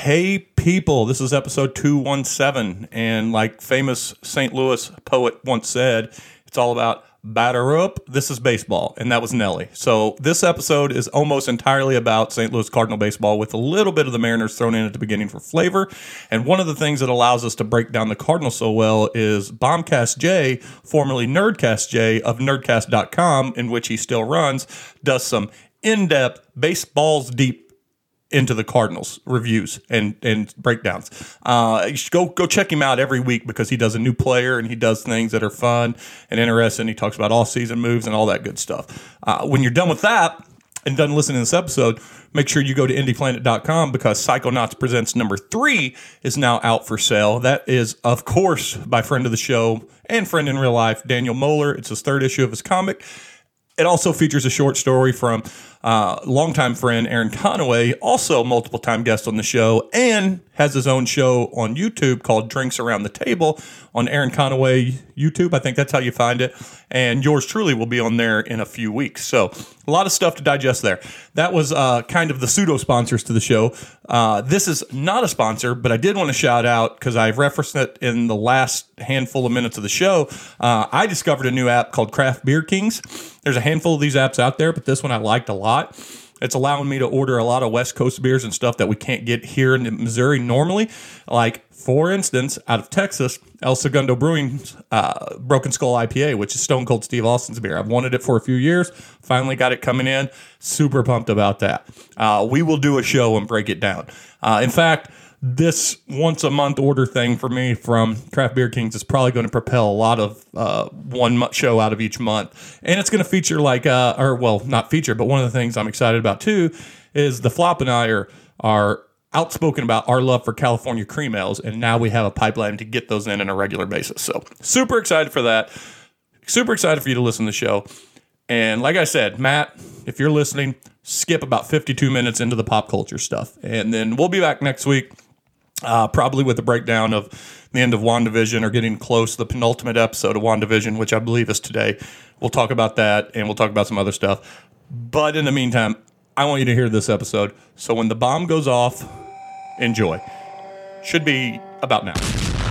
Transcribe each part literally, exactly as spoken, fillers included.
Hey people, this is episode two seventeen, and like famous Saint Louis poet once said, it's all about batter up. This is baseball, and that was Nelly. So this episode is almost entirely about Saint Louis Cardinal baseball with a little bit of the Mariners thrown in at the beginning for flavor. And one of the things that allows us to break down the Cardinals so well is Bombcast J, formerly Nerdcast J of nerdcast dot com, in which he still runs, does some in-depth, baseballs deep into the Cardinals reviews and, and breakdowns. Uh, you should go go check him out every week because he does a new player and he does things that are fun and interesting. He talks about off-season moves and all that good stuff. Uh, when you're done with that and done listening to this episode, make sure you go to indie planet dot com because Psychonauts Presents number three is now out for sale. That is, of course, by friend of the show and friend in real life, Daniel Moeller. It's his third issue of his comic. It also features a short story from uh, longtime friend Aaron Conaway, also multiple-time guest on the show, and has his own show on YouTube called Drinks Around the Table on Aaron Conaway YouTube. I think that's how you find it. And yours truly will be on there in a few weeks. So a lot of stuff to digest there. That was uh, kind of the pseudo-sponsors to the show. Uh, this is not a sponsor, but I did want to shout out, because I've referenced it in the last handful of minutes of the show. Uh, I discovered a new app called Craft Beer Kings. There's a handful of these apps out there, but this one I liked a lot. It's allowing me to order a lot of West Coast beers and stuff that we can't get here in Missouri normally. Like, for instance, out of Texas, El Segundo Brewing's uh, Broken Skull I P A, which is Stone Cold Steve Austin's beer. I've wanted it for a few years. Finally got it coming in. Super pumped about that. Uh, we will do a show and break it down. Uh, in fact, this once-a-month order thing for me from Craft Beer Kings is probably going to propel a lot of uh, one show out of each month. And it's going to feature like, uh, or well, not feature, but one of the things I'm excited about too is the Flop and I are, are outspoken about our love for California cream ales, and now we have a pipeline to get those in on a regular basis. So super excited for that. Super excited for you to listen to the show. And like I said, Matt, if you're listening, skip about fifty-two minutes into the pop culture stuff. And then we'll be back next week. Uh, probably with a breakdown of the end of WandaVision or getting close to the penultimate episode of WandaVision, which I believe is today. We'll talk about that, and we'll talk about some other stuff. But in the meantime, I want you to hear this episode. So when the bomb goes off, enjoy. Should be about now.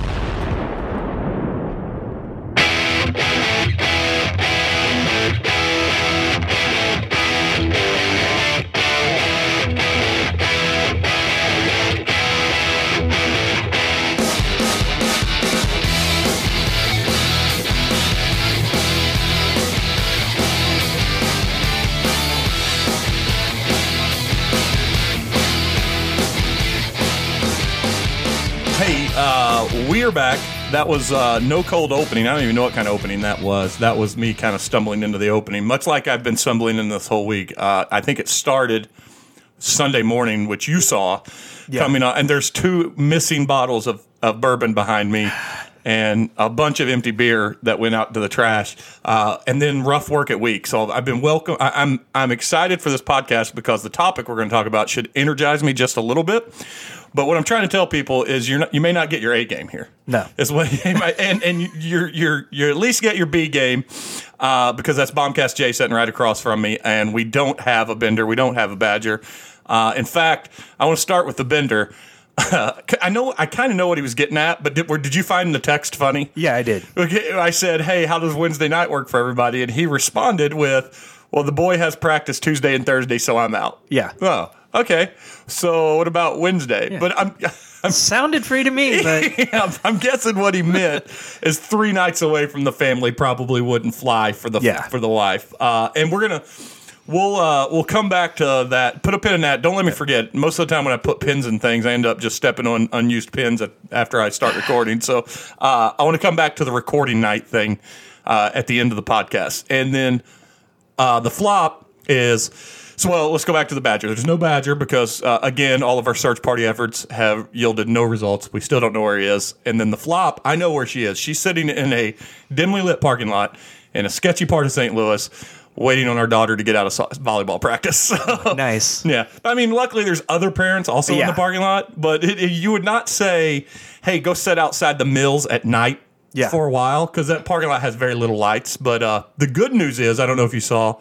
We are back. That was uh, no cold opening. I don't even know what kind of opening that was. That was me kind of stumbling into the opening, much like I've been stumbling in this whole week. Uh, I think it started Sunday morning, which you saw yeah. coming on. And there's two missing bottles of, of bourbon behind me and a bunch of empty beer that went out to the trash. Uh, and then rough work at week. So I've been welcome. I, I'm I'm excited for this podcast because the topic we're going to talk about should energize me just a little bit. But what I'm trying to tell people is you're not, you may not get your A game here. No, is what and and you're you're you at least get your B game uh, because that's Bombcast J sitting right across from me, and we don't have a Bender, we don't have a Badger. Uh, in fact, I want to start with the Bender. Uh, I know I kind of know what he was getting at, but did, or did you find the text funny? Yeah, I did. Okay, I said, "Hey, how does Wednesday night work for everybody?" And he responded with, "Well, the boy has practice Tuesday and Thursday, so I'm out." Yeah. Oh. Okay, so what about Wednesday? Yeah. But I'm, I'm sounded free to me. But yeah, I'm guessing what he meant is three nights away from the family probably wouldn't fly for the yeah. for the wife. Uh, and we're gonna we'll uh, we'll come back to that. Put a pin in that. Don't let me forget. Most of the time when I put pins in things, I end up just stepping on unused pins at, after I start recording. So uh, I want to come back to the recording night thing uh, at the end of the podcast, and then uh, the flop is. So, well, let's go back to the Badger. There's no Badger because, uh, again, all of our search party efforts have yielded no results. We still don't know where he is. And then the flop, I know where she is. She's sitting in a dimly lit parking lot in a sketchy part of Saint Louis waiting on our daughter to get out of so- volleyball practice. So, nice. Yeah. I mean, luckily there's other parents also yeah. in the parking lot. But it, it, you would not say, hey, go sit outside the Mills at night yeah. for a while because that parking lot has very little lights. But uh, the good news is, I don't know if you saw,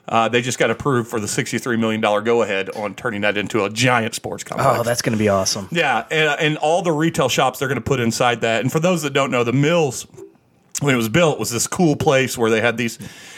Uh, they just got approved for the sixty-three million dollars go-ahead on turning that into a giant sports complex. Oh, that's going to be awesome. Yeah, and, and all the retail shops they're going to put inside that. And for those that don't know, the Mills, when it was built, was this cool place where they had these,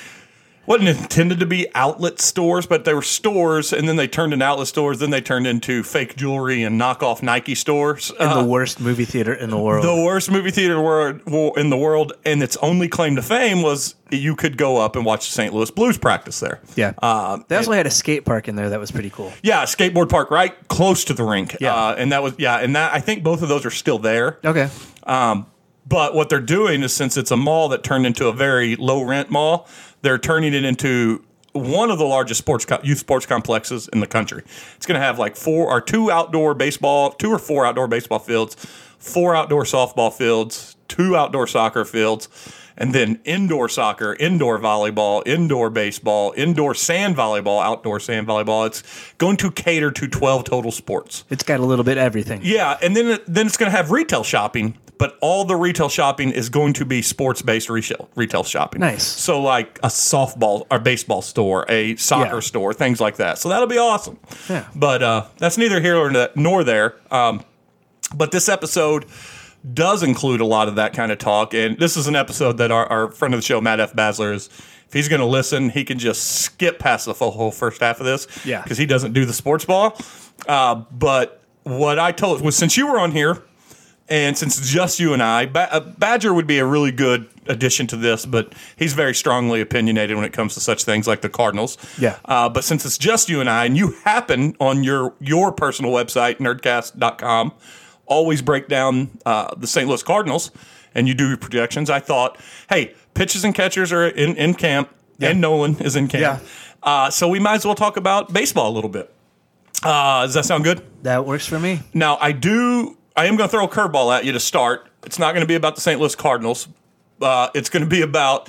wasn't intended to be outlet stores, but they were stores, and then they turned into outlet stores, then they turned into fake jewelry and knockoff Nike stores. In Uh, the worst movie theater in the world. the worst movie theater wor- in the world, and its only claim to fame was you could go up and watch the Saint Louis Blues practice there. yeah. Uh, they also had a skate park in there that was pretty cool. Yeah, a skateboard park right close to the rink. Yeah. Uh, and that was, yeah, and that I think both of those are still there. Okay. Um, but what they're doing is, since it's a mall that turned into a very low rent mall, they're turning it into one of the largest sports co- youth sports complexes in the country. It's going to have like four or two outdoor baseball, two or four outdoor baseball fields, four outdoor softball fields, two outdoor soccer fields, and then indoor soccer, indoor volleyball, indoor baseball, indoor sand volleyball, outdoor sand volleyball. It's going to cater to twelve total sports. It's got a little bit of everything. Yeah, and then then it's going to have retail shopping, but all the retail shopping is going to be sports-based retail retail shopping. Nice. So like a softball or baseball store, a soccer Yeah. store, things like that. So that'll be awesome. Yeah. But uh, that's neither here nor there. Um, but this episode does include a lot of that kind of talk, and this is an episode that our, our friend of the show, Matt F. Basler, is, if he's going to listen, he can just skip past the full, whole first half of this, Yeah. because he doesn't do the sports ball. Uh, but what I told was, since you were on here, and since it's just you and I, ba- uh, Badger would be a really good addition to this, but he's very strongly opinionated when it comes to such things like the Cardinals. Yeah. Uh, but since it's just you and I, and you happen on your your personal website, nerdcast dot com, always break down uh, the Saint Louis Cardinals, and you do your projections, I thought, hey, pitchers and catchers are in, in camp, Yeah. and Nolan is in camp. Yeah. Uh, so we might as well talk about baseball a little bit. Uh, does that sound good? That works for me. Now, I do. I am going to throw a curveball at you to start. It's not going to be about the Saint Louis Cardinals. Uh, it's going to be about,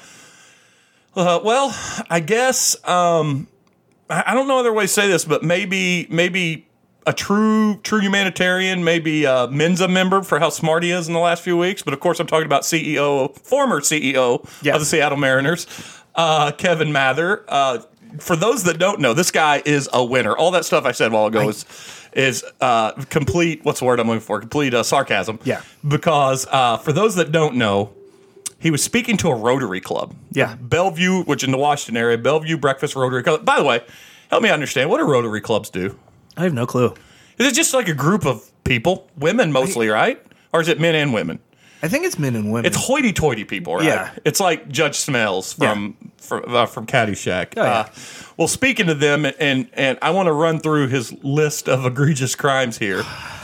uh, well, I guess, um, I, I don't know other way to say this, but maybe maybe a true true humanitarian, maybe a Mensa member for how smart he is in the last few weeks. But, of course, I'm talking about C E O, former C E O Yeah. of the Seattle Mariners, uh, Kevin Mather. Uh, for those that don't know, this guy is a winner. All that stuff I said a while ago I- is is uh, complete, what's the word I'm looking for? Complete uh, sarcasm. Yeah. Because uh, for those that don't know, he was speaking to a Rotary Club. Yeah. Bellevue, which in the Washington area, Bellevue Breakfast Rotary Club. By the way, help me understand, what do Rotary Clubs do? I have no clue. Is it just like a group of people, women mostly, right? Or is it men and women? I think it's men and women. It's hoity-toity people, right? Yeah. It's like Judge Smells from from, uh, from Caddyshack. Oh, yeah. uh, well, speaking to them, and and I want to run through his list of egregious crimes here.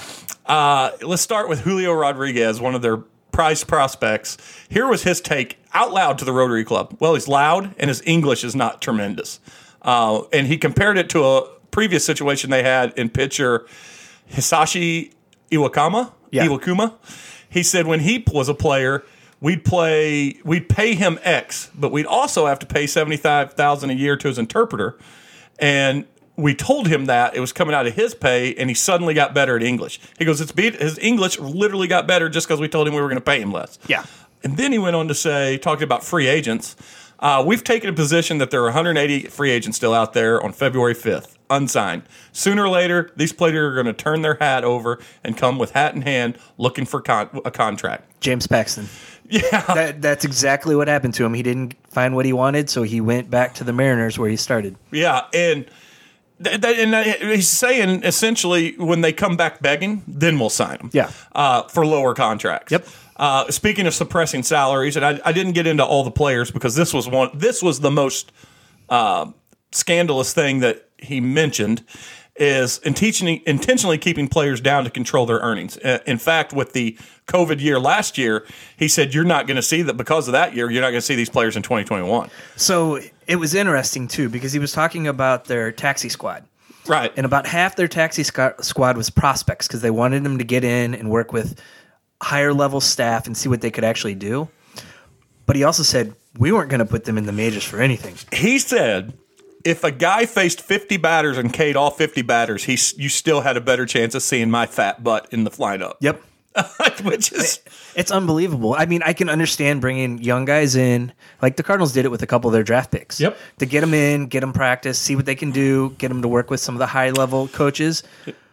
Uh, let's start with Julio Rodriguez, one of their prized prospects. Here was his take out loud to the Rotary Club. Well, he's loud, and his English is not tremendous. Uh, and he compared it to a previous situation they had in pitcher Hisashi Iwakuma. Yeah. Iwakuma. He said when he was a player, we'd play, we'd pay him X, but we'd also have to pay seventy-five thousand dollars a year to his interpreter. And we told him that it was coming out of his pay, and he suddenly got better at English. He goes, "It's beat, his English literally got better just because we told him we were going to pay him less." Yeah. And then he went on to say, talking about free agents, uh, we've taken a position that there are one hundred eighty free agents still out there on February fifth, unsigned. Sooner or later, these players are going to turn their hat over and come with hat in hand looking for con- a contract. James Paxton. Yeah. That, that's exactly what happened to him. He didn't find what he wanted, so he went back to the Mariners where he started. Yeah, and th- th- and uh, he's saying essentially when they come back begging, then we'll sign them. Yeah. uh, for lower contracts. Yep. Uh, speaking of suppressing salaries, and I, I didn't get into all the players because this was one. This was the most uh, scandalous thing that he mentioned is intentionally intentionally keeping players down to control their earnings. Uh, in fact, with the COVID year last year, he said you're not going to see that because of that year. You're not going to see these players in twenty twenty-one. So it was interesting, too, because he was talking about their taxi squad. Right. And about half their taxi squ- squad was prospects because they wanted them to get in and work with higher level staff and see what they could actually do. But he also said we weren't going to put them in the majors for anything. He said if a guy faced fifty batters and K'd all fifty batters, he you still had a better chance of seeing my fat butt in the lineup. Yep. which is It's unbelievable. I mean, I can understand bringing young guys in, like the Cardinals did it with a couple of their draft picks. Yep. To get them in, get them practice, see what they can do, get them to work with some of the high level coaches.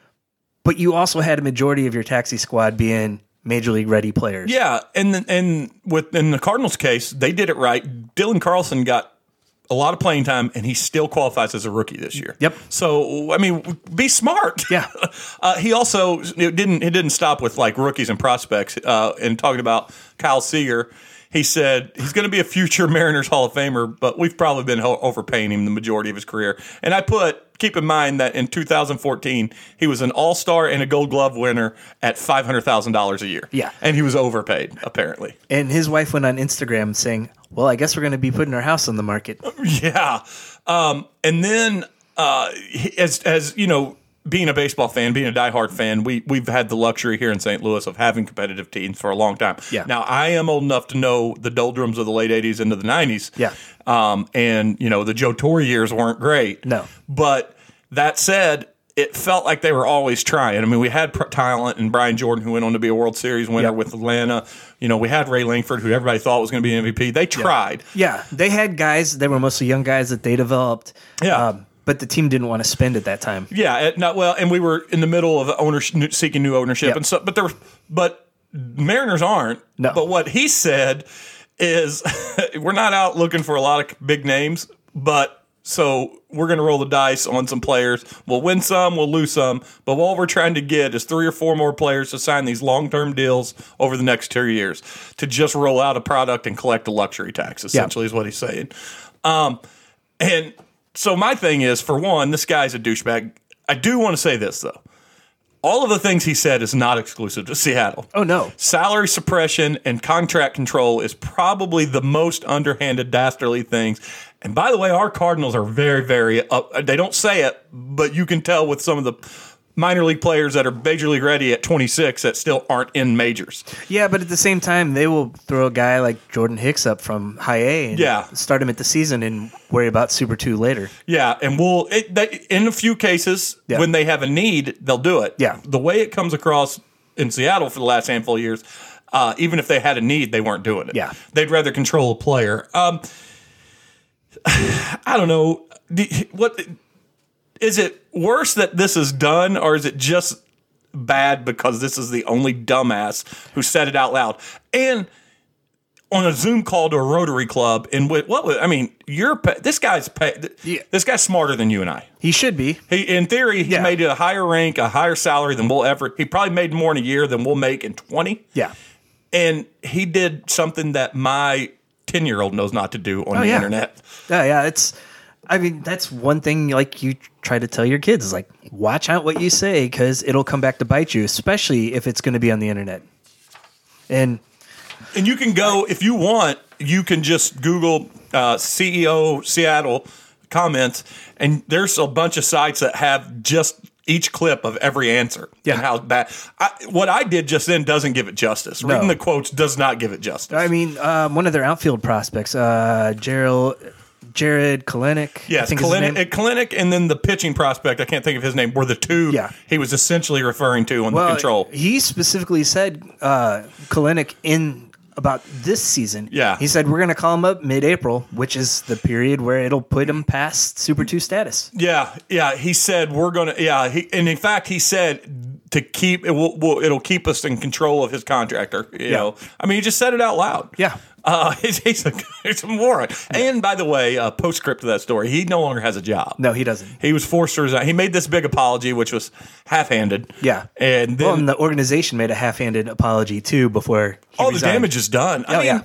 But you also had a majority of your taxi squad being major league ready players. yeah, and and with in the Cardinals case, they did it right. Dylan Carlson got a lot of playing time, and he still qualifies as a rookie this year. Yep. So I mean, be smart. Yeah. Uh, he also it didn't it didn't stop with like rookies and prospects. Uh, and talking about Kyle Seager, he said he's going to be a future Mariners Hall of Famer, but we've probably been ho- overpaying him the majority of his career. And I put keep in mind that in two thousand fourteen he was an All Star and a Gold Glove winner at five hundred thousand dollars a year. Yeah. And he was overpaid apparently. And his wife went on Instagram saying, well, I guess we're going to be putting our house on the market. Yeah. Um, and then, uh, he- as, as you know, being a baseball fan, being a diehard fan, we, we've had the luxury here in Saint Louis of having competitive teams for a long time. Yeah. Now, I am old enough to know the doldrums of the late eighties into the nineties. Yeah. Um, and, you know, the Joe Torre years weren't great. No. But that said, it felt like they were always trying. I mean, we had pr- talent and Brian Jordan, who went on to be a World Series winner Yep. with Atlanta. You know, we had Ray Langford, who everybody thought was going to be an M V P. They tried. Yeah. They had guys, they were mostly young guys that they developed. Yeah. Um, but the team didn't want to spend at that time. Yeah, it, not well, and we were in the middle of ownership, seeking new ownership Yep. and stuff. But there, were, but Mariners aren't. No. But what he said is, we're not out looking for a lot of big names, but so we're going to roll the dice on some players. We'll win some, we'll lose some, but all we're trying to get is three or four more players to sign these long-term deals over the next two years to just roll out a product and collect a luxury tax. Essentially, is what he's saying. Um, and so my thing is, for one, this guy's a douchebag. I do want to say this though. All of the things he said is not exclusive to Seattle. Oh, no. Salary suppression and contract control is probably the most underhanded, dastardly things. And by the way, our Cardinals are very, very up. They don't say it, but you can tell with some of the minor league players that are major league ready at twenty-six that still aren't in majors. Yeah, but at the same time, they will throw a guy like Jordan Hicks up from high A and Yeah. start him at the season and worry about Super two later. Yeah, and we'll it, they, in a few cases Yeah. when they have a need, they'll do it. Yeah. The way it comes across in Seattle for the last handful of years, uh, even if they had a need, they weren't doing it. Yeah. They'd rather control a player. Um, I don't know. The- What is it worse that this is done, or is it just bad because this is the only dumbass who said it out loud? And on a Zoom call to a Rotary Club, in what, what was, I mean, you're pa- this guy's pay, Yeah. this guy's smarter than you and I. He should be. He, in theory, he Yeah. made a higher rank, a higher salary than we'll ever. He probably made more in a year than we'll make in twenty. Yeah. And he did something that my ten-year-old knows not to do on Oh, the yeah. internet. Yeah, yeah. It's, I mean, that's one thing like you try to tell your kids is like, watch out what you say because it'll come back to bite you, especially if it's going to be on the internet. And And you can go, if you want, you can just Google uh, C E O Seattle comments, and there's a bunch of sites that have just each clip of every answer. Yeah. And how bad. I, what I did just then doesn't give it justice. No. Reading the quotes does not give it justice. I mean, um, one of their outfield prospects, uh, Gerald, Jared Kalenic. I Yes, think is his Kalenic, name. uh, Kalenic and then the pitching prospect, I can't think of his name, were the two Yeah. he was essentially referring to on the control. He specifically said uh, Kalenic in about this season. Yeah. He said, we're going to call him up mid-April, which is the period where it'll put him past Super two status. Yeah, yeah. He said we're gonna. Yeah, he, and in fact, he said to keep it. Will, will, it'll keep us in control of his contractor. You Yeah. know, I mean, he just said it out loud. Yeah. Uh, he's, he's, a, he's a moron. And by the way, uh, postscript to that story, he no longer has a job. No, he doesn't. He was forced to resign. He made this big apology, which was half-handed. Yeah. and then Well, and the organization made a half-handed apology, too, before he all the resigned. damage is done. I Oh, mean, yeah.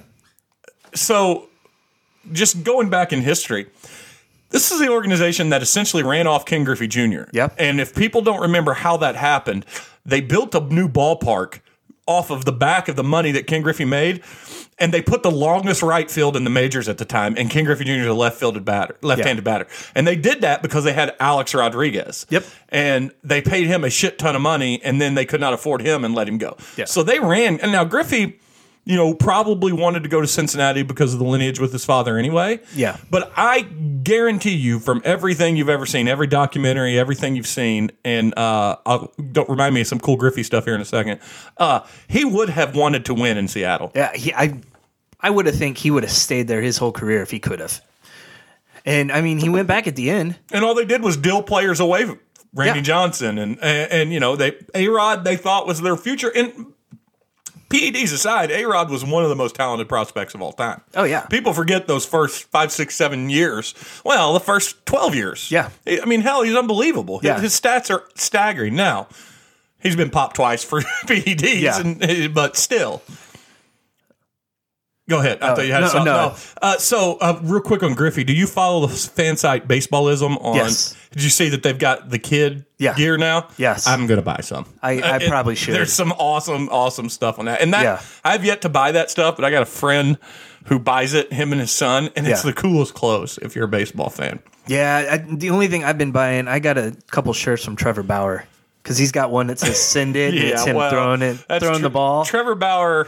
So, just going back in history, this is the organization that essentially ran off Ken Griffey Junior Yep. And if people don't remember how that happened, they built a new ballpark off of the back of the money that Ken Griffey made, and they put the longest right field in the majors at the time, and Ken Griffey Junior is a left-fielded batter, left-handed Yeah. batter. And they did that because they had Alex Rodriguez. Yep. And they paid him a shit ton of money, and then they could not afford him and let him go. Yeah. So they ran, and now Griffey you know, probably wanted to go to Cincinnati because of the lineage with his father anyway. Yeah. But I guarantee you, from everything you've ever seen, every documentary, everything you've seen, and uh, I'll, don't remind me of some cool Griffey stuff here in a second, uh, he would have wanted to win in Seattle. Yeah, he, I, I would have think he would have stayed there his whole career if he could have. And, I mean, he went back at the end. And all they did was deal players away from Randy Yeah. Johnson. And, and, and, you know, they A-Rod, they thought was their future. And P E Ds aside, A-Rod was one of the most talented prospects of all time. Oh, yeah. People forget those first five, six, seven years. Well, the first twelve years. Yeah. I mean, hell, he's unbelievable. Yeah. His, his stats are staggering. Now, he's been popped twice for P E Ds, Yeah. and, but still. Go ahead. I Oh, thought you had no, something. no. No. Uh, so, uh, real quick on Griffey, do you follow the fan site Baseballism on? Yes. Did you see that they've got the kid Yeah. gear now? Yes. I'm going to buy some. I- I it- probably should. There's some awesome, awesome stuff on that. And that Yeah. I've yet to buy that stuff, but I got a friend who buys it, him and his son, and it's Yeah. the coolest clothes if you're a baseball fan. Yeah, I, the only thing I've been buying, I got a couple shirts from Trevor Bauer because he's got one that says "Send it." and it's him well, throwing it, that's throwing tr- the ball. Trevor Bauer,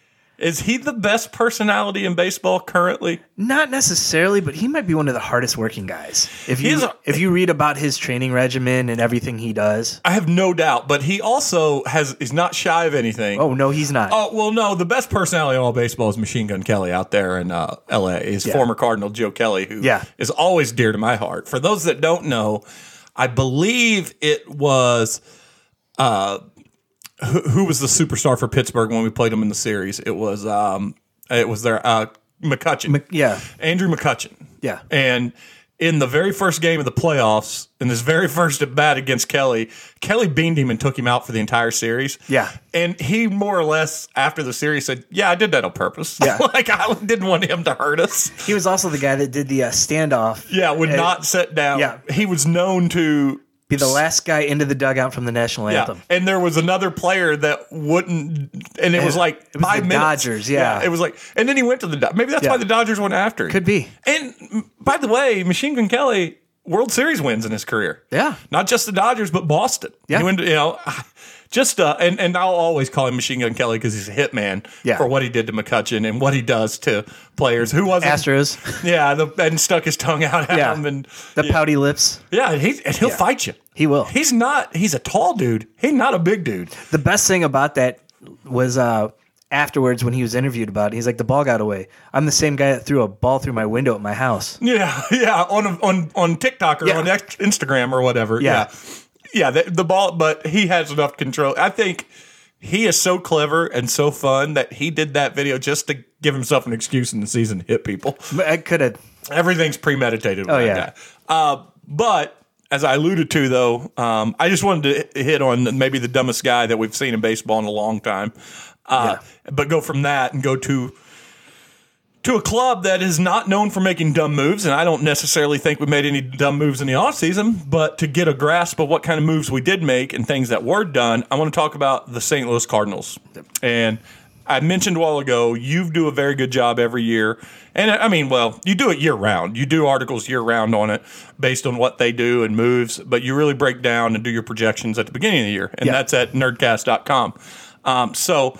is he the best personality in baseball currently? Not necessarily, but he might be one of the hardest working guys. If you He's a- if you read about his training regimen and everything he does, I have no doubt, but he also has is not shy of anything. oh no, he's not. Oh, well, no, the best personality in all baseball is Machine Gun Kelly out there in uh, L A. Is Yeah. former Cardinal Joe Kelly, who Yeah. is always dear to my heart. For those that don't know, I believe it was uh, who, who was the superstar for Pittsburgh when we played them in the series. It was um, it was their uh, McCutcheon, Mc- yeah. Andrew McCutcheon. Yeah. And in the very first game of the playoffs, in this very first at bat against Kelly, Kelly beamed him and took him out for the entire series. Yeah. And he more or less, after the series, said, yeah, I did that on purpose. Yeah. Like, I didn't want him to hurt us. He was also the guy that did the uh, standoff. Yeah, would Uh, not sit down. yeah. He was known to Be the last guy into the dugout from the national Yeah, anthem. and there was another player that wouldn't, and it was like It was five the minutes. Dodgers, yeah. it was like, and then he went to the. Do- Maybe that's Yeah. why the Dodgers went after him. Could be. And mm, by the way, Machine Gun Kelly World Series wins in his career. Yeah. not just the Dodgers, but Boston. Yeah. He went, to, you know, just uh, and and I'll always call him Machine Gun Kelly because he's a hitman Yeah. for what he did to McCutcheon and what he does to players. Who wasn't Astros, Yeah, the, and stuck his tongue out at Yeah. him, and the yeah, pouty lips. yeah, and, he, and he'll Yeah. fight you. He will. He's not. He's a tall dude. He's not a big dude. The best thing about that was uh, afterwards when he was interviewed about it, he's like, the ball got away. I'm the same guy that threw a ball through my window at my house. Yeah, yeah, on on on TikTok or Yeah. on X- Instagram or whatever. Yeah. yeah, yeah. The, the ball, but he has enough control. I think he is so clever and so fun that he did that video just to give himself an excuse in the season to hit people. But I could have. Everything's premeditated. With Oh, that yeah. guy. Uh, but as I alluded to, though, um, I just wanted to hit on maybe the dumbest guy that we've seen in baseball in a long time. Uh, But go from that and go to to a club that is not known for making dumb moves, and I don't necessarily think we made any dumb moves in the offseason, but to get a grasp of what kind of moves we did make and things that were done, I want to talk about the Saint Louis Cardinals. And I mentioned a while ago, you do a very good job every year. And I mean, well, you do it year round. You do articles year round on it based on what they do and moves, but you really break down and do your projections at the beginning of the year. And Yeah. that's at nerdcast dot com. Um, so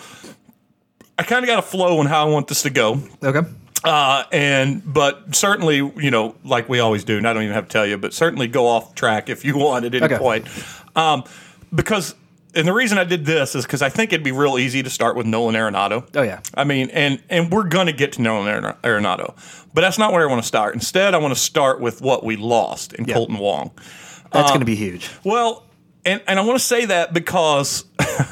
I kind of got a flow on how I want this to go. Okay. Uh, and but certainly, you know, like we always do, and I don't even have to tell you, but certainly go off track if you want at any Okay. point. Um, because, and the reason I did this is because I think it'd be real easy to start with Nolan Arenado. Oh, yeah. I mean, and and we're going to get to Nolan Aren- Arenado, but that's not where I want to start. Instead, I want to start with what we lost in Yeah. Colton Wong. That's going to be huge. Well, and, and I want to say that because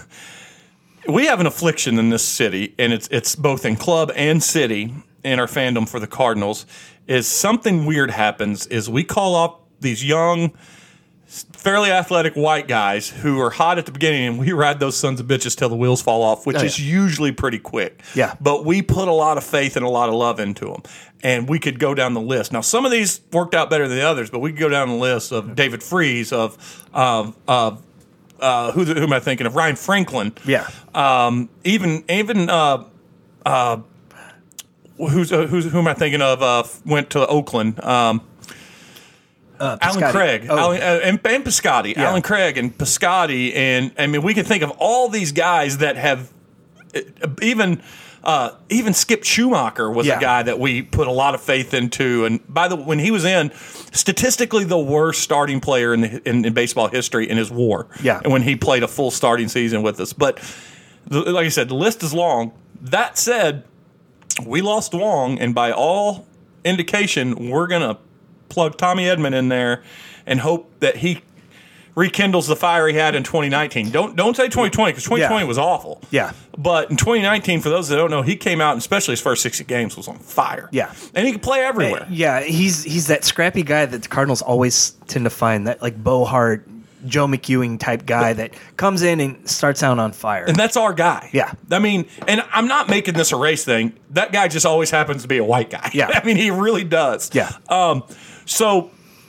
we have an affliction in this city, and it's it's both in club and city in our fandom for the Cardinals, is something weird happens is we call up these young, fairly athletic white guys who are hot at the beginning, and we ride those sons of bitches till the wheels fall off, which Oh, yeah. is usually pretty quick. Yeah. But we put a lot of faith and a lot of love into them, and we could go down the list. Now, some of these worked out better than the others, but we could go down the list of David Freese, of of of uh, who, who am I thinking of? Ryan Franklin. Yeah. Um, even even uh, uh, who's uh, who's who am I thinking of? Uh, went to Oakland. Um, Uh, Alan Piscotty. Craig, Oh, Alan, uh, and, and Piscotty, Yeah. Alan Craig and Piscotty, and I mean we can think of all these guys that have even uh, even Skip Schumacher was Yeah. a guy that we put a lot of faith into. And by the when he was in, statistically the worst starting player in, the, in in baseball history in his WAR. Yeah. And when he played a full starting season with us, but the, like I said, the list is long. That said, we lost Wong, and by all indication, we're gonna plug Tommy Edman in there and hope that he rekindles the fire he had in twenty nineteen. Don't don't say twenty twenty because twenty twenty Yeah. was awful. Yeah. But in twenty nineteen, for those that don't know, he came out and especially his first sixty games was on fire. Yeah. And he could play everywhere. Yeah, he's he's that scrappy guy that the Cardinals always tend to find, that like Bo Hart, Joe McEwing type guy that comes in and starts out on fire. And that's our guy. Yeah. I mean, and I'm not making this a race thing. That guy just always happens to be a white guy. Yeah. I mean, he really does. Yeah. Um, so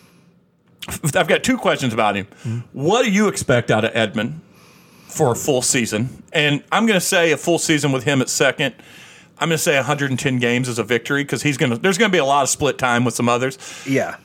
I've got two questions about him. Mm-hmm. What do you expect out of Edman for a full season? And I'm going to say a full season with him at second. I'm going to say one hundred ten games is a victory because he's going to. There's going to be a lot of split time with some others. Yeah.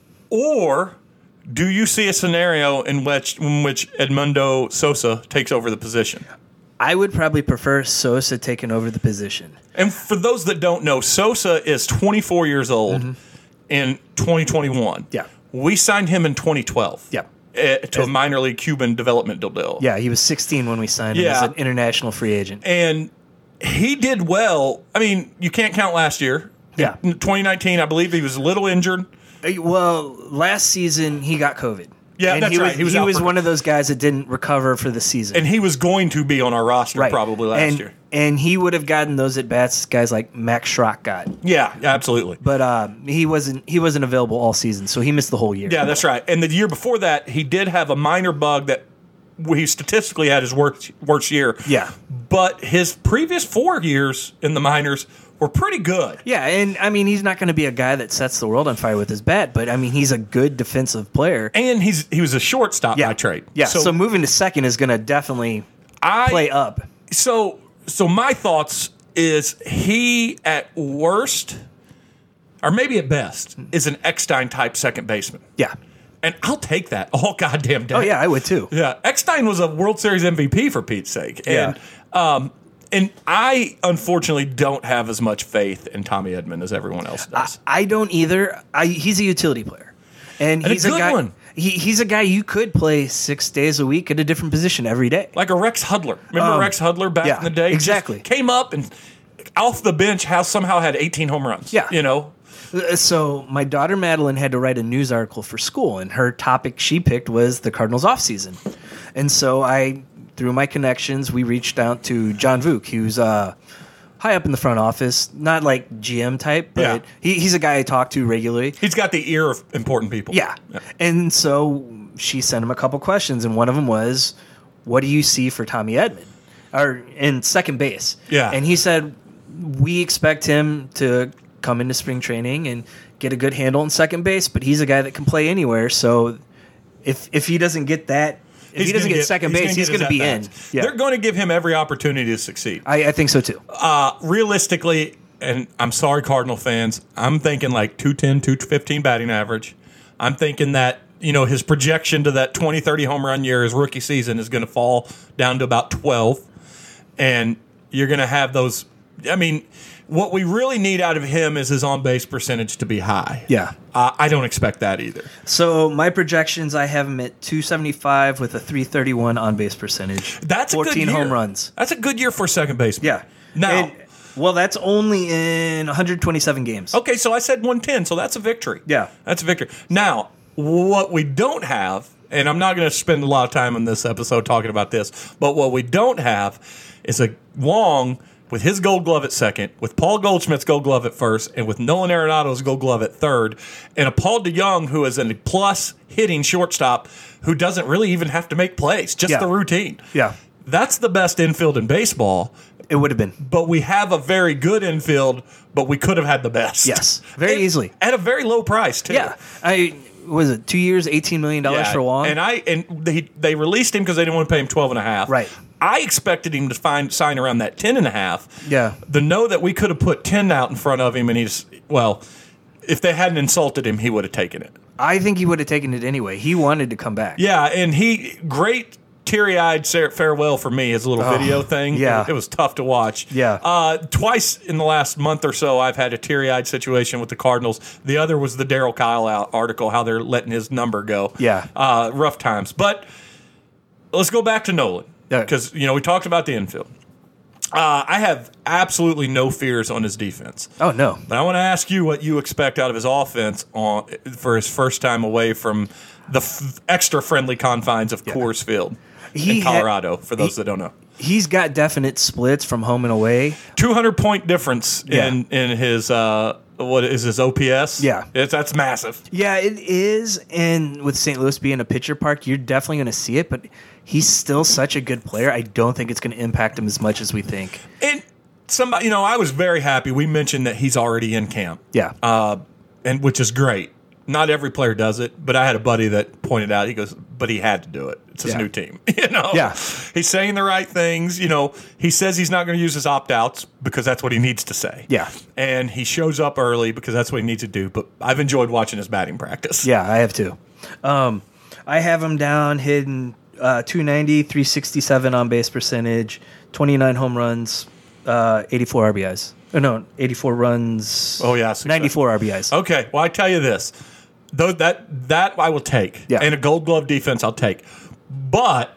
Or do you see a scenario in which in which Edmundo Sosa takes over the position? I would probably prefer Sosa taking over the position. And for those that don't know, Sosa is twenty-four years old mm-hmm. in twenty twenty-one. Yeah. We signed him in twenty twelve. Yeah. Uh, to a minor league Cuban development deal. Yeah, he was sixteen when we signed him Yeah. as an international free agent. And he did well. I mean, you can't count last year. Yeah. In twenty nineteen, I believe he was a little injured. Well, last season he got COVID. Yeah, and that's he right. Was, He was he out was for- one of those guys that didn't recover for the season. And he was going to be on our roster right. probably last and, year. And he would have gotten those at bats guys like Max Schrock got. Yeah, absolutely. But uh, he wasn't he wasn't available all season, so he missed the whole year. Yeah, that's right. And the year before that, he did have a minor bug that he statistically had his worst worst year. Yeah. But his previous four years in the minors were pretty good. Yeah, and I mean he's not going to be a guy that sets the world on fire with his bat, but I mean he's a good defensive player. And he's he was a shortstop yeah. by trade. Yeah, so, So, moving to second is going to definitely I play up. So so my thoughts is he at worst, or maybe at best, is an Eckstein type second baseman. Yeah. And I'll take that all goddamn day. Oh yeah, I would too. Yeah, Eckstein was a World Series M V P for Pete's sake. And um, and I unfortunately don't have as much faith in Tommy Edman as everyone else does. I, I don't either. I, he's a utility player, and, And a he's a, good guy. one. He, he's a guy you could play six days a week at a different position every day. Like a Rex Hudler. Remember Um, Rex Hudler back yeah, in the day? Just exactly. came up and off the bench has somehow had eighteen home runs. Yeah. You know? Uh, So my daughter Madeline had to write a news article for school, and her topic she picked was the Cardinals offseason. And so I, through my connections, we reached out to John Vuk, who's uh, high up in the front office, not like G M type, but Yeah. he, he's a guy I talk to regularly. He's got the ear of important people. Yeah. And so she sent him a couple questions, and one of them was, what do you see for Tommy Edman? Or in second base. Yeah. And he said, we expect him to come into spring training and get a good handle in second base, but he's a guy that can play anywhere. So if if he doesn't get that, if He's he doesn't gonna get, second base, he's going to be in. at-bats. Yeah. They're going to give him every opportunity to succeed. I, I think so too. Uh, realistically, and I'm sorry, Cardinal fans, I'm thinking like two ten, two fifteen batting average. I'm thinking that, you know, his projection to that twenty, thirty home run year, his rookie season, is going to fall down to about twelve. And you're going to have those. I mean, what we really need out of him is his on base percentage to be high. Yeah. Uh, I don't expect that either. So my projections, I have him at two seventy-five with a three thirty-one on base percentage. That's fourteen a good year. home runs. That's a good year for a second baseman. Yeah. Now, And- well, that's only in one hundred twenty-seven games. okay, so I said one ten, so that's a victory. Yeah. That's a victory. Now, what we don't have, and I'm not going to spend a lot of time on this episode talking about this, but what we don't have is a Wong with his gold glove at second, with Paul Goldschmidt's gold glove at first, and with Nolan Arenado's gold glove at third, and a Paul DeYoung who is a plus hitting shortstop who doesn't really even have to make plays, just Yeah. the routine. Yeah. That's the best infield in baseball. It would have been. But we have a very good infield, but we could have had the best. Yes, very And easily. at a very low price too. Yeah. I was it two years, eighteen million dollars Yeah, for Wong? and I and they they released him because they didn't want to pay him twelve and a half. Right. I expected him to find sign around that ten and a half. Yeah. The know that we could have put ten out in front of him, and he's well, if they hadn't insulted him, he would have taken it. I think he would have taken it anyway. He wanted to come back. Yeah, and he great teary-eyed farewell for me as a little Oh, video thing. yeah. It, it was tough to watch. Yeah. Uh, twice in the last month or so, I've had a teary-eyed situation with the Cardinals. The other was the Darryl Kyle out article, how they're letting his number go. Yeah. Uh, rough times. But let's go back to Nolan. Yeah. Because, you know, we talked about the infield. Uh, I have absolutely no fears on his defense. Oh, no. But I want to ask you what you expect out of his offense on for his first time away from the f- extra friendly confines of Coors Field He in ha- Colorado, for those he- that don't know. He's got definite splits from home and away. two hundred point difference Yeah. in, in his, uh, what is his O P S? Yeah. It's, that's massive. Yeah, it is. And with Saint Louis being a pitcher park, you're definitely going to see it, but he's still such a good player. I don't think it's going to impact him as much as we think. And somebody, you know, I was very happy. We mentioned that he's already in camp. Yeah. Uh, and which is great. Not every player does it, but I had a buddy that pointed out, he goes, but he had to do it. It's his Yeah. new team. You know? Yeah. He's saying the right things. You know, he says he's not going to use his opt-outs because that's what he needs to say. Yeah. And he shows up early because that's what he needs to do. But I've enjoyed watching his batting practice. Yeah, I have too. Um, I have him down hitting uh, two ninety, three sixty-seven on base percentage, twenty-nine home runs, uh, eighty-four R B Is. Oh, no, eighty-four runs. Oh, yeah. success. ninety-four R B Is. Okay. Well, I tell you this. Though that that I will take. Yeah. And a gold glove defense I'll take. But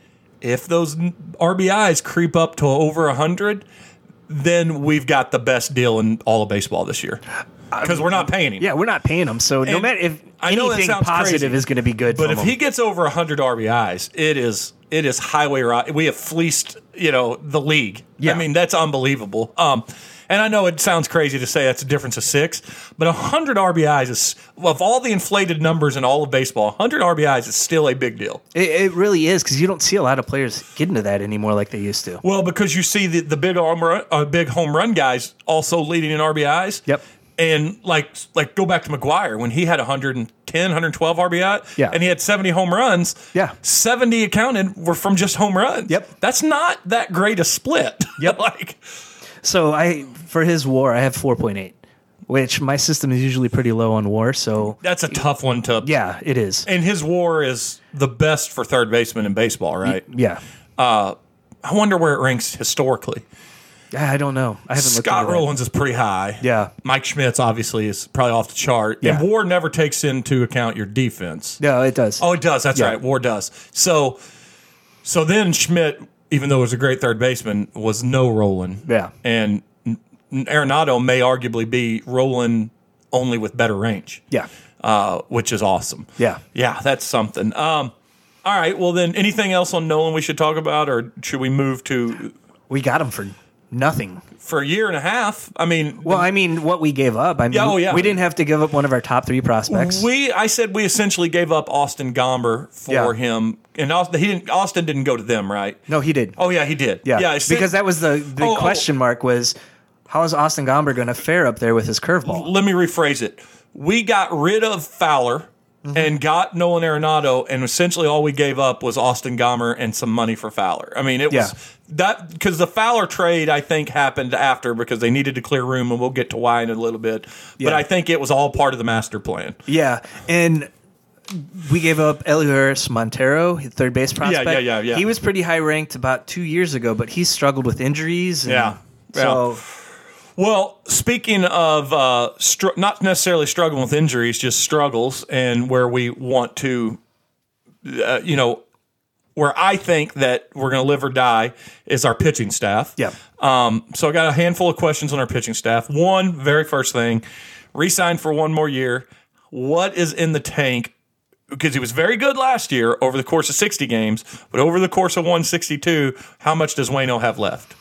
if those R B Is creep up to over one hundred, then we've got the best deal in all of baseball this year. Because we're not paying him. Yeah, we're not paying him. So no And matter if I know that anything sounds positive crazy, is going to be good But from if him. he gets over one hundred R B Is, it is it is highway right. We have fleeced, you know, the league. Yeah. I mean, that's unbelievable. Um, and I know it sounds crazy to say that's a difference of six, but one hundred R B Is is, of all the inflated numbers in all of baseball, one hundred R B Is is still a big deal. It, it really is, because you don't see a lot of players getting to that anymore like they used to. Well, because you see the, the big home run, uh, big home run guys also leading in R B Is. Yep. And like like go back to McGuire when he had one hundred ten, one hundred twelve R B I, Yeah. and he had seventy home runs. Yeah. seventy accounted were from just home runs. Yep. That's not that great a split. Yep. like So I for his WAR, I have four point eight, which my system is usually pretty low on WAR. So that's a tough one to. yeah, it is. And his WAR is the best for third baseman in baseball, right? Yeah. I wonder where it ranks historically. I don't know. I haven't looked Scott into that. Rowlands is pretty high. Yeah. Mike Schmitz obviously is probably off the chart. Yeah. And WAR never takes into account your defense. No, it does. Oh, it does. That's Yeah. right. WAR does. So, so then Schmidt, even though he was a great third baseman, was no Rowland. Yeah. And N- Arenado may arguably be Rowland only with better range. Yeah. Uh, which is awesome. Yeah. Yeah, that's something. Um, all right. Well, then, anything else on Nolan we should talk about, or should we move to We got him for nothing. for a year and a half? I mean, Well, I mean, what we gave up. I mean, Yeah, oh, yeah. we didn't have to give up one of our top three prospects. We, I said we essentially gave up Austin Gomber for Yeah. him, and Austin, he didn't. Austin didn't go to them, right? no, he did. Oh yeah, he did. yeah, yeah. I said- because that was the the Oh, oh. question mark was, how is Austin Gomber going to fare up there with his curveball? Let me rephrase it. We got rid of Fowler Mm-hmm. and got Nolan Arenado, and essentially all we gave up was Austin Gomber and some money for Fowler. I mean, it was Yeah. that because the Fowler trade I think happened after because they needed to clear room, and we'll get to why in a little bit. But Yeah. I think it was all part of the master plan. Yeah, and we gave up Elihuris Montero, third base prospect. yeah, yeah, yeah. He was pretty high ranked about two years ago, but he struggled with injuries. And Yeah, So Well, speaking of uh, str- not necessarily struggling with injuries, just struggles, and where we want to, uh, you know, where I think that we're going to live or die is our pitching staff. Yeah. Um, so I got a handful of questions on our pitching staff. One, very first thing, re-signed for one more year. What is in the tank? Because he was very good last year over the course of sixty games, but over the course of one sixty-two, how much does Waino have left?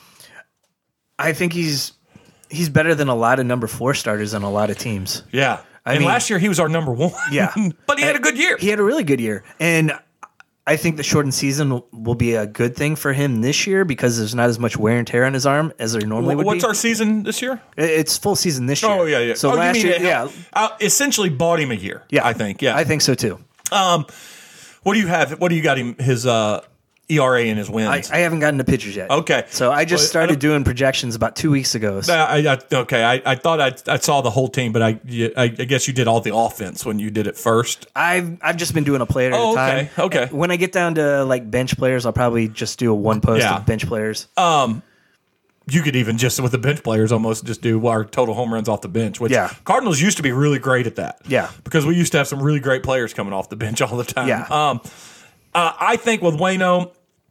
I think he's he's better than a lot of number four starters on a lot of teams. Yeah. I and mean- last year he was our number one. Yeah. but he had a good year. He had a really good year, and I think the shortened season will, will be a good thing for him this year because there's not as much wear and tear on his arm as there normally would What's be. our season this year? It- It's full season this year. Oh, yeah, yeah. So oh, you last mean year, it- yeah, uh, essentially bought him a year. yeah, I think. Yeah. I think so too. What do you have? What do you got him? His uh, E R A in his I, wins. I haven't gotten to pitchers yet. Okay. So I just Well, I started don't- doing projections about two weeks ago. So I, I, okay, I, I thought I, I saw the whole team, but I, I I guess you did all the offense when you did it first. I've I've just been doing a player at Oh, a time. okay, okay. When I get down to like bench players, I'll probably just do a one post Yeah. of bench players. You could even just with the bench players almost just do our total home runs off the bench. Which Yeah. Cardinals used to be really great at that. Yeah. because we used to have some really great players coming off the bench all the time. Yeah. Um, uh, I think with Waino,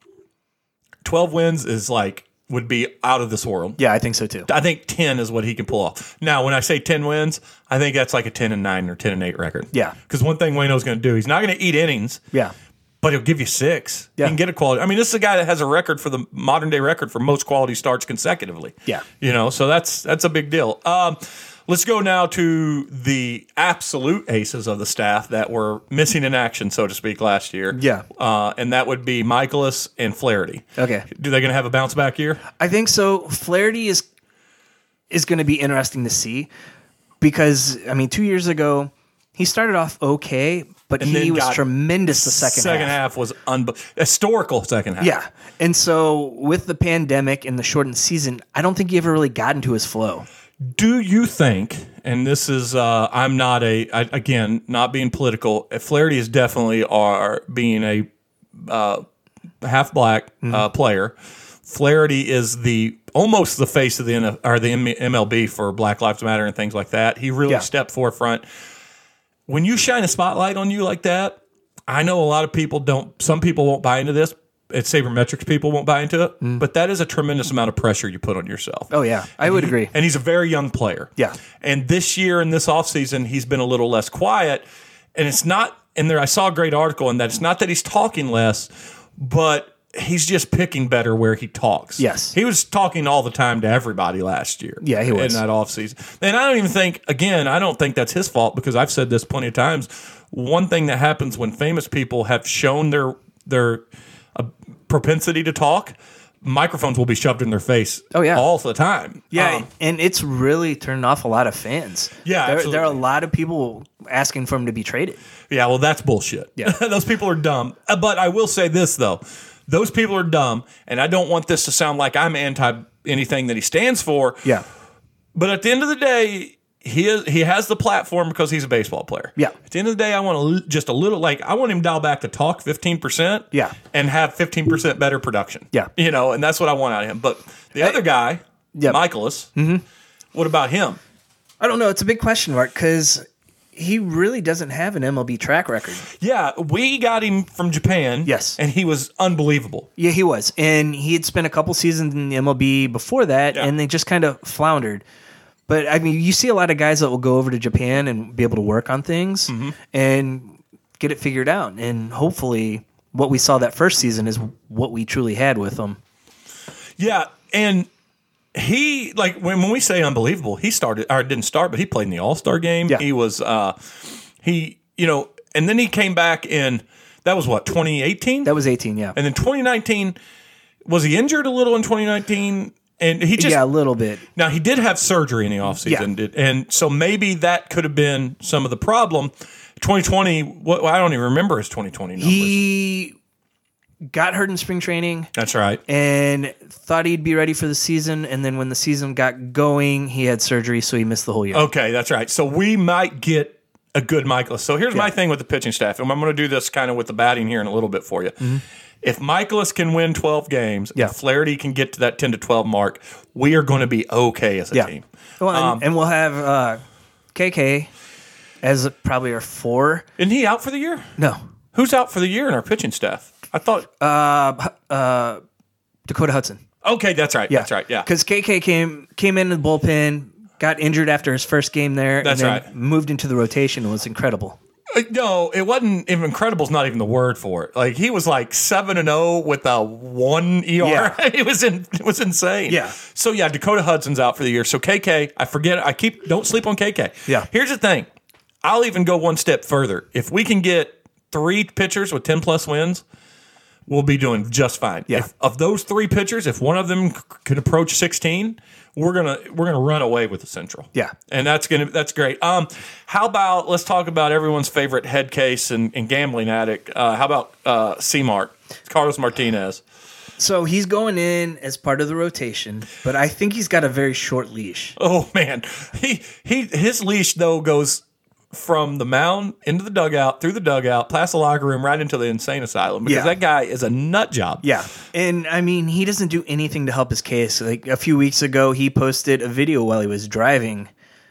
twelve wins is like would be out of this world. Yeah, I think so too. I think ten is what he can pull off. Now, when I say ten wins, I think that's like a ten and nine or ten and eight record. Yeah. Because one thing Waino's going to do, he's not going to eat innings. Yeah. But he'll give you six. Yeah. He can get a quality. I mean, this is a guy that has a record for the modern day record for most quality starts consecutively. Yeah. You know, so that's that's a big deal. Um, let's go now to the absolute aces of the staff that were missing in action, so to speak, last year. Yeah. Uh, and that would be Michaelis and Flaherty. Okay. Do they going to have a bounce back year? I think so. Flaherty is is going to be interesting to see because I mean, two years ago he started off okay, but And he then was got tremendous the second, Second half. half was unbe- historical second half. Yeah, and so with the pandemic and the shortened season, I don't think he ever really got into his flow. Do you think, and this is, uh, I'm not a, I, again, not being political, Flaherty is definitely our being a uh, half black uh, player. Flaherty is the almost the face of the N F, or the M L B for Black Lives Matter and things like that. He really Yeah. stepped forefront. When you shine a spotlight on you like that, I know a lot of people don't, some people won't buy into this. It's sabermetrics people won't buy into it, but that is a tremendous amount of pressure you put on yourself. Oh yeah, I would agree. And he's a very young player. Yeah. And this year in this offseason, he's been a little less quiet. And it's not, and there I saw a great article in that it's not that he's talking less, but he's just picking better where he talks. Yes. He was talking all the time to everybody last year. Yeah, he was. In that offseason. And I don't even think, again, I don't think that's his fault because I've said this plenty of times. One thing that happens when famous people have shown their their uh, propensity to talk, microphones will be shoved in their face Oh, yeah. all the time. Yeah, Um, and it's really turned off a lot of fans. Yeah, there, there are a absolutely. lot of people asking for him to be traded. Yeah, well, that's bullshit. Yeah. Those people are dumb. Uh, But I will say this, though. Those people are dumb, and I don't want this to sound like I'm anti anything that he stands for. Yeah, But at the end of the day, he is, he has the platform because he's a baseball player. Yeah. At the end of the day, I want to l- just a little, like, I want him to dial back to talk fifteen percent. Yeah. And have fifteen percent better production. Yeah. You know, and that's what I want out of him. But the other guy, Yeah. Michaelis, what about him? I don't know. It's a big question mark because he really doesn't have an M L B track record. Yeah, we got him from Japan. Yes. And he was unbelievable. Yeah, he was, and he had spent a couple seasons in the M L B before that, Yeah. and they just kind of floundered. But I mean, you see a lot of guys that will go over to Japan and be able to work on things Mm-hmm. and get it figured out, and hopefully, what we saw that first season is what we truly had with him. Yeah, and he like when, when we say unbelievable, he started or didn't start, but he played in the All Star game. Yeah. He was uh he you know, and then he came back in that was what twenty eighteen, That was eighteen, yeah, and then twenty nineteen was he injured a little in twenty nineteen, and he just yeah, a little bit. now he did have surgery in the offseason, Yeah. did and so maybe that could have been some of the problem. twenty twenty, what I don't even remember his twenty twenty numbers. He got hurt in spring training. That's right. And thought he'd be ready for the season, and then when the season got going, he had surgery, so he missed the whole year. Okay, that's right. So we might get a good Michaelis. So here's my thing with the pitching staff, and I'm going to do this kind of with the batting here in a little bit for you. If Michaelis can win twelve games, Mm-hmm. Yeah. if Flaherty can get to that ten to twelve mark, we are going to be okay as a Yeah. team. Well, and, Um, and we'll have uh, K K as probably our four. Isn't he out for the year? No, Who's out for the year in our pitching staff? I thought. uh, uh, Dakota Hudson. Okay, that's right. Yeah, That's right. Yeah. because K K came came in the bullpen, got injured after his first game there, That's and then right. moved into the rotation and was incredible. Uh, No, it wasn't. Even incredible's not even the word for it. Like he was like seven and zero with a one E R. Yeah. it was in, it was insane. Yeah. So yeah, Dakota Hudson's out for the year. So K K, I forget. I keep don't sleep on K K. Yeah. Here's the thing. I'll even go one step further. If we can get three pitchers with ten plus wins, we'll be doing just fine. Yeah. If, of those three pitchers, if one of them c- can approach sixteen, we're gonna we're gonna run away with the Central. Yeah. and that's gonna that's great. Um, how about let's talk about everyone's favorite head case and, and gambling addict. Uh, how about uh, C-Mart, Carlos Martinez? So he's going in as part of the rotation, but I think he's got a very short leash. Oh man, he he his leash though goes from the mound into the dugout, through the dugout, past the locker room, right into the insane asylum because Yeah. that guy is a nut job. Yeah. And I mean, he doesn't do anything to help his case. Like a few weeks ago, he posted a video while he was driving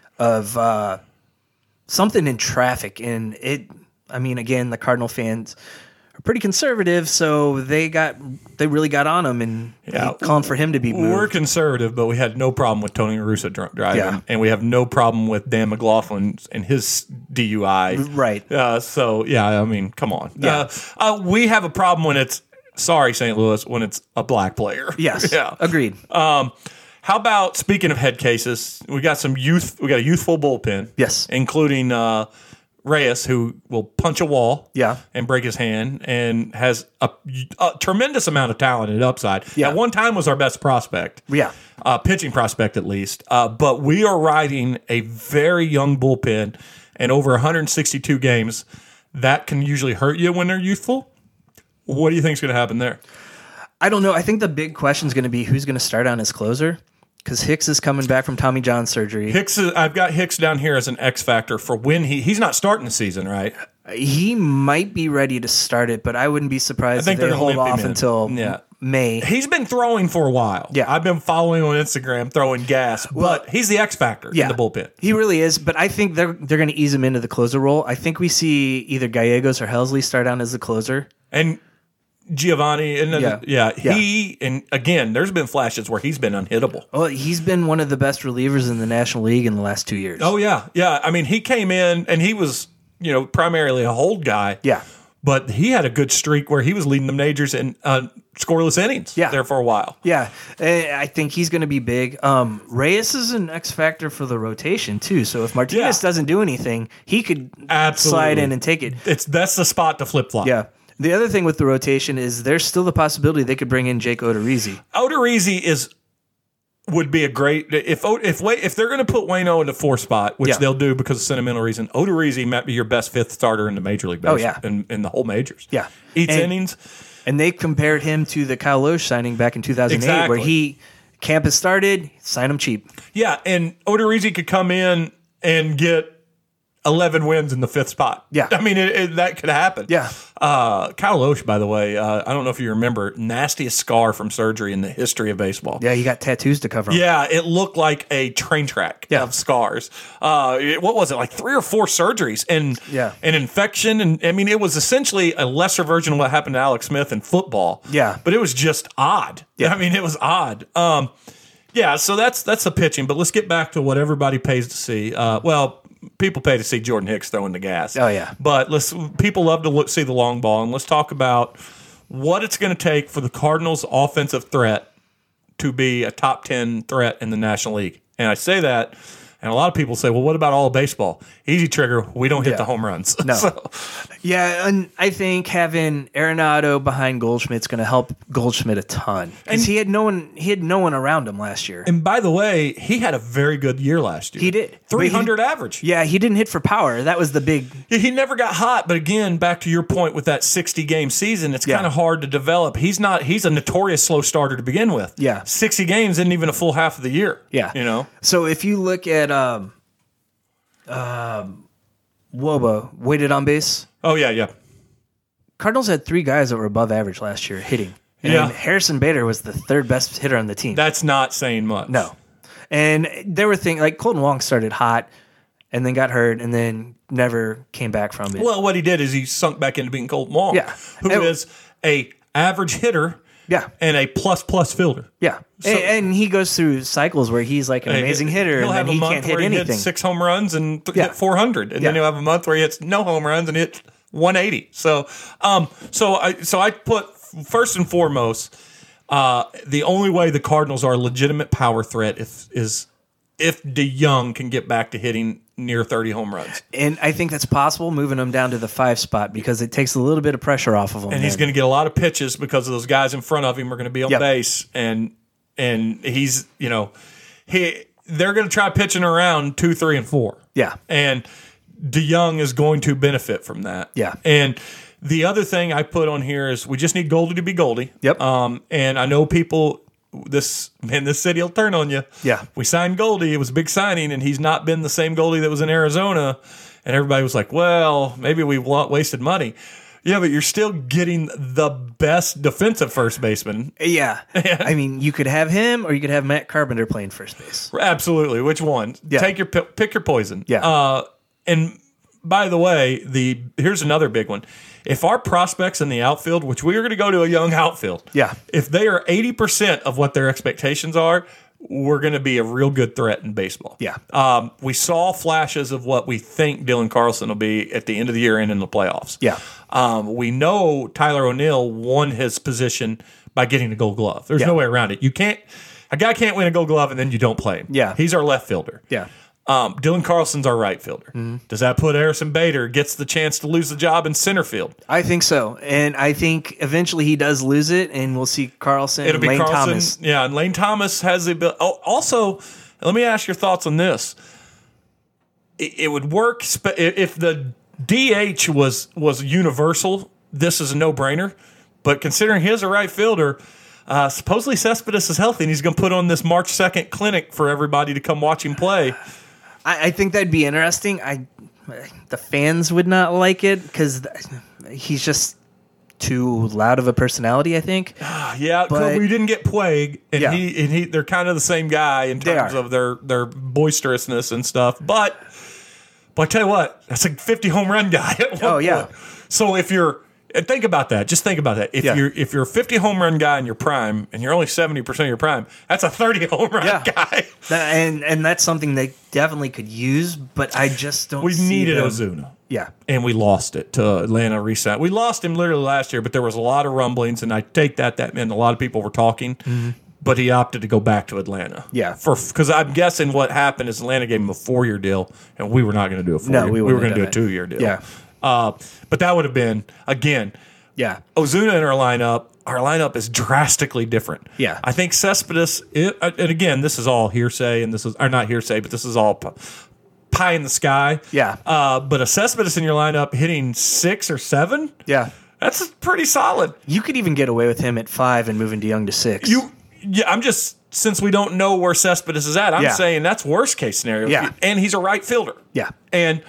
of uh, something in traffic. And it, I mean, again, the Cardinal fans are pretty conservative, so they got, they really got on him and Yeah. calling for him to be moved. We're conservative, but we had no problem with Tony La Russa drunk driving, Yeah. and we have no problem with Dan McLaughlin and his D U I. Right. Uh, so yeah, I mean, come on. Yeah. Uh, uh, we have a problem when it's sorry, Saint Louis, when it's a black player. Yes. yeah. Agreed. Um, how about speaking of head cases? We got some youth. We got a youthful bullpen. Yes. including uh, Reyes, who will punch a wall. Yeah. and break his hand, and has a, a tremendous amount of talent and upside. Yeah. At one time was our best prospect. Yeah. Uh, pitching prospect at least. Uh, but we are riding a very young bullpen, and over one hundred sixty-two games, that can usually hurt you when they're youthful. What do you think is going to happen there? I don't know. I think the big question is going to be who's going to start on as closer because Hicks is coming back from Tommy John surgery. Hicks, is, I've got Hicks down here as an X factor for when he he's not starting the season, right? He might be ready to start it, but I wouldn't be surprised I think if they they're hold gonna limp off him in. until Yeah. May. He's been throwing for a while. Yeah. I've been following on Instagram, throwing gas, but he's the X factor Yeah, in the bullpen. he really is. But I think they're they're going to ease him into the closer role. I think we see either Gallegos or Helsley start on as the closer. And Giovanni, and then, Yeah. yeah, Yeah. he and again, there's been flashes where he's been unhittable. Well, he's been one of the best relievers in the National League in the last two years. Oh yeah, yeah. I mean, he came in and he was, you know, primarily a hold guy. Yeah. but he had a good streak where he was leading the majors in uh, scoreless innings. Yeah. there for a while. Yeah, eh, I think he's going to be big. Um, Reyes is an X factor for the rotation too. So if Martinez Yeah. doesn't do anything, he could Absolutely. slide in and take it. It's that's the spot to flip flop. Yeah. The other thing with the rotation is there's still the possibility they could bring in Jake Odorizzi. Odorizzi is would be a great if if if they're going to put Waino in the fourth spot, which Yeah. they'll do because of sentimental reason. Odorizzi might be your best fifth starter in the major league. Base, Oh, yeah. in, in the whole majors. Yeah. eats And- innings. And they compared him to the Kyle Loesch signing back in two thousand eight, Exactly. where he camp has started, sign him cheap. Yeah, and Odorizzi could come in and get eleven wins in the fifth spot. Yeah. I mean it, it, that could happen. Yeah. Uh, Kyle Loesch, by the way, uh, I don't know if you remember, nastiest scar from surgery in the history of baseball. Yeah, he got tattoos to cover him. Yeah, it looked like a train track Yeah. of scars. Uh, it- what was it, like three or four surgeries and Yeah. an infection? And I mean, it was essentially a lesser version of what happened to Alex Smith in football. Yeah. but it was just odd. Yeah. I mean, it was odd. Um, yeah, so that's that's the pitching. But let's get back to what everybody pays to see. Uh, well, people pay to see Jordan Hicks throwing the gas. Oh, yeah. But let's people love to look, see the long ball, and let's talk about what it's going to take for the Cardinals' offensive threat to be a top ten threat in the National League. And I say that, and a lot of people say, well, what about all of baseball? Easy trigger, we don't hit Yeah. the home runs. No. So, Yeah, and I think having Arenado behind Goldschmidt's going to help Goldschmidt a ton because he had no one. He had no one around him last year. and by the way, he had a very good year last year. He did. three hundred But he- average. Yeah, he didn't hit for power. That was the big. He never got hot, but again, back to your point with that sixty game season, it's Yeah. kind of hard to develop. He's not. He's a notorious slow starter to begin with. Yeah. sixty games isn't even a full half of the year. Yeah, you know. So if you look at um, um, Woba weighted on base, Oh yeah, yeah. Cardinals had three guys that were above average last year hitting. And Yeah. Harrison Bader was the third best hitter on the team. That's not saying much. No. And there were things like Colton Wong started hot and then got hurt and then never came back from it. Well, what he did is he sunk back into being Colton Wong, Yeah. who And- is a average hitter yeah. and a plus plus fielder. Yeah. and, and he goes through cycles where he's like an amazing hitter He'll and have then a he month can't hit where he anything. hits six home runs and th- Yeah. hit four hundred, and then Yeah. he'll have a month where he hits no home runs and hits one eighty. So, um, so I so I put first and foremost, uh, the only way the Cardinals are a legitimate power threat if is if DeYoung can get back to hitting near thirty home runs. And I think that's possible, moving him down to the five spot, because it takes a little bit of pressure off of him. And he's going to get a lot of pitches because of those guys in front of him are going to be on Yep. base. And and he's, you know, he they're going to try pitching around two, three, and four. Yeah. And DeYoung is going to benefit from that. Yeah. And the other thing I put on here is we just need Goldie to be Goldie. Yep. Um, and I know people, this man, this city will turn on you. Yeah. We signed Goldie. It was a big signing, and he's not been the same Goldie that was in Arizona. And everybody was like, well, maybe we wasted money. Yeah, but you're still getting the best defensive first baseman. Yeah. I mean, you could have him or you could have Matt Carpenter playing first base. Absolutely. Which one? Yeah. Take your pick your poison. Yeah. Uh, and by the way, the here's another big one. If our prospects in the outfield, which we are going to go to a young outfield, Yeah. if they are eighty percent of what their expectations are, we're going to be a real good threat in baseball. Yeah. Um, we saw flashes of what we think Dylan Carlson will be at the end of the year and in the playoffs. Yeah. Um, we know Tyler O'Neill won his position by getting the Gold Glove. There's Yeah. no way around it. You can't. A guy can't win a Gold Glove and then you don't play him. Yeah. He's our left fielder. Yeah. Um, Dylan Carlson's our right fielder. Mm-hmm. Does that put Harrison Bader gets the chance to lose the job in center field? I think so. And I think eventually he does lose it, and we'll see Carlson It'll and be Lane Carlson. Thomas. Yeah, and Lane Thomas has the ability. Oh, also, let me ask your thoughts on this. It, it would work spe- if the D H was was universal. This is a no brainer. But considering he's a right fielder, uh, supposedly Cespedes is healthy, and he's going to put on this March second clinic for everybody to come watch him play. I, I think that'd be interesting. I the fans would not like it because he's just too loud of a personality, I think. Yeah, But- we didn't get Puig, and Yeah. he and he they're kind of the same guy in They terms are. of their their boisterousness and stuff. But but I tell you what, that's a fifty home run guy. At one Oh, yeah. point. So if you're and think about that, just think about that. If Yeah. you're if you're a fifty home run guy in your prime, and you're only seventy percent of your prime, that's a thirty home run Yeah. guy. That- and and that's something they definitely could use, but I just don't We see needed them. Ozuna. Yeah. And we lost it to Atlanta reset. We lost him literally last year, but there was a lot of rumblings, and I take that that meant a lot of people were talking. But he opted to go back to Atlanta. Mm-hmm. Yeah. for because I'm guessing what happened is Atlanta gave him a four year deal, and we were not going to do a four. No, year, we we were wouldn't going to have do a done two year deal. Yeah. uh, but that would have been again Yeah. Ozuna in our lineup. Our lineup is drastically different. Yeah. I think Cespedes. It, and again, this is all hearsay, and this is or not hearsay, but this is all p- pie in the sky. Yeah. Uh, but a Cespedes in your lineup hitting six or seven. Yeah. That's pretty solid. You could even get away with him at five and moving DeYoung to six. You, yeah. I'm just since we don't know where Cespedes is at, I'm Yeah. saying that's worst case scenario. Yeah. And he's a right fielder. Yeah. And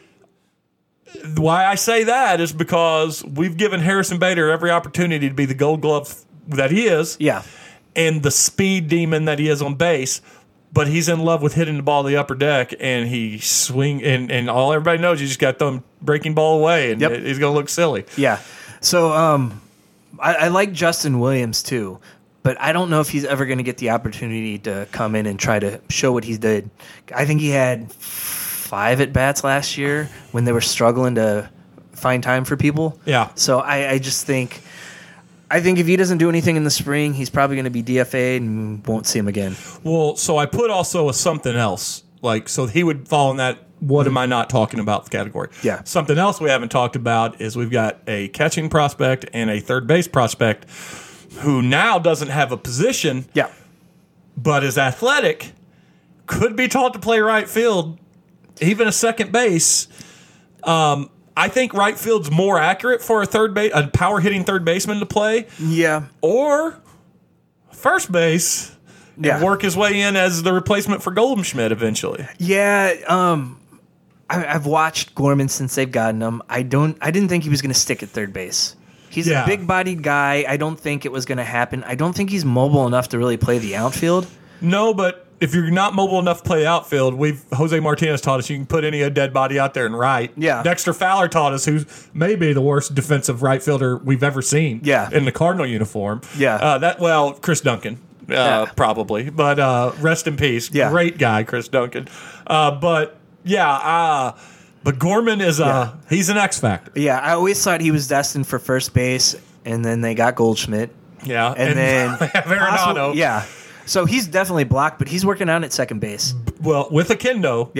why I say that is because we've given Harrison Bader every opportunity to be the Gold Glove that he is. Yeah. And the speed demon that he is on base. But he's in love with hitting the ball to the upper deck, and he swing and, and all everybody knows you just got them breaking ball away, and Yep. it- he's going to look silly. Yeah. So um, I, I like Justin Williams too, but I don't know if he's ever going to get the opportunity to come in and try to show what he did. I think he had five at bats last year when they were struggling to find time for people. Yeah. So I, I just think, I think if he doesn't do anything in the spring, he's probably going to be D F A'd and won't see him again. Well, so I put also a something else, like so he would fall in that. What am I not talking about category? Yeah. Something else we haven't talked about is we've got a catching prospect and a third base prospect who now doesn't have a position, Yeah. but is athletic, could be taught to play right field, even a second base. Um, I think right field's more accurate for a third base, a power hitting third baseman to play, Yeah. or first base and Yeah. work his way in as the replacement for Goldschmidt eventually. Yeah. Um, I, I've watched Gorman since they've gotten him. I don't. I didn't think he was going to stick at third base. He's Yeah. a big-bodied guy. I don't think it was going to happen. I don't think he's mobile enough to really play the outfield. No, but if you're not mobile enough to play outfield, we've Jose Martinez taught us you can put any a dead body out there and right. Yeah. Dexter Fowler taught us who's maybe the worst defensive right fielder we've ever seen. Yeah. In the Cardinal uniform. Yeah. Uh, that well, Chris Duncan. Uh, Yeah. Probably, but uh, rest in peace. Yeah. Great guy, Chris Duncan. Uh, but yeah, uh, but Gorman is uh, Yeah. he's an X factor. Yeah, I always thought he was destined for first base, and then they got Goldschmidt, Yeah, and, then have possible- Arenado. Yeah, so he's definitely blocked, but he's working out at second base. Well, with Akendo. Yeah.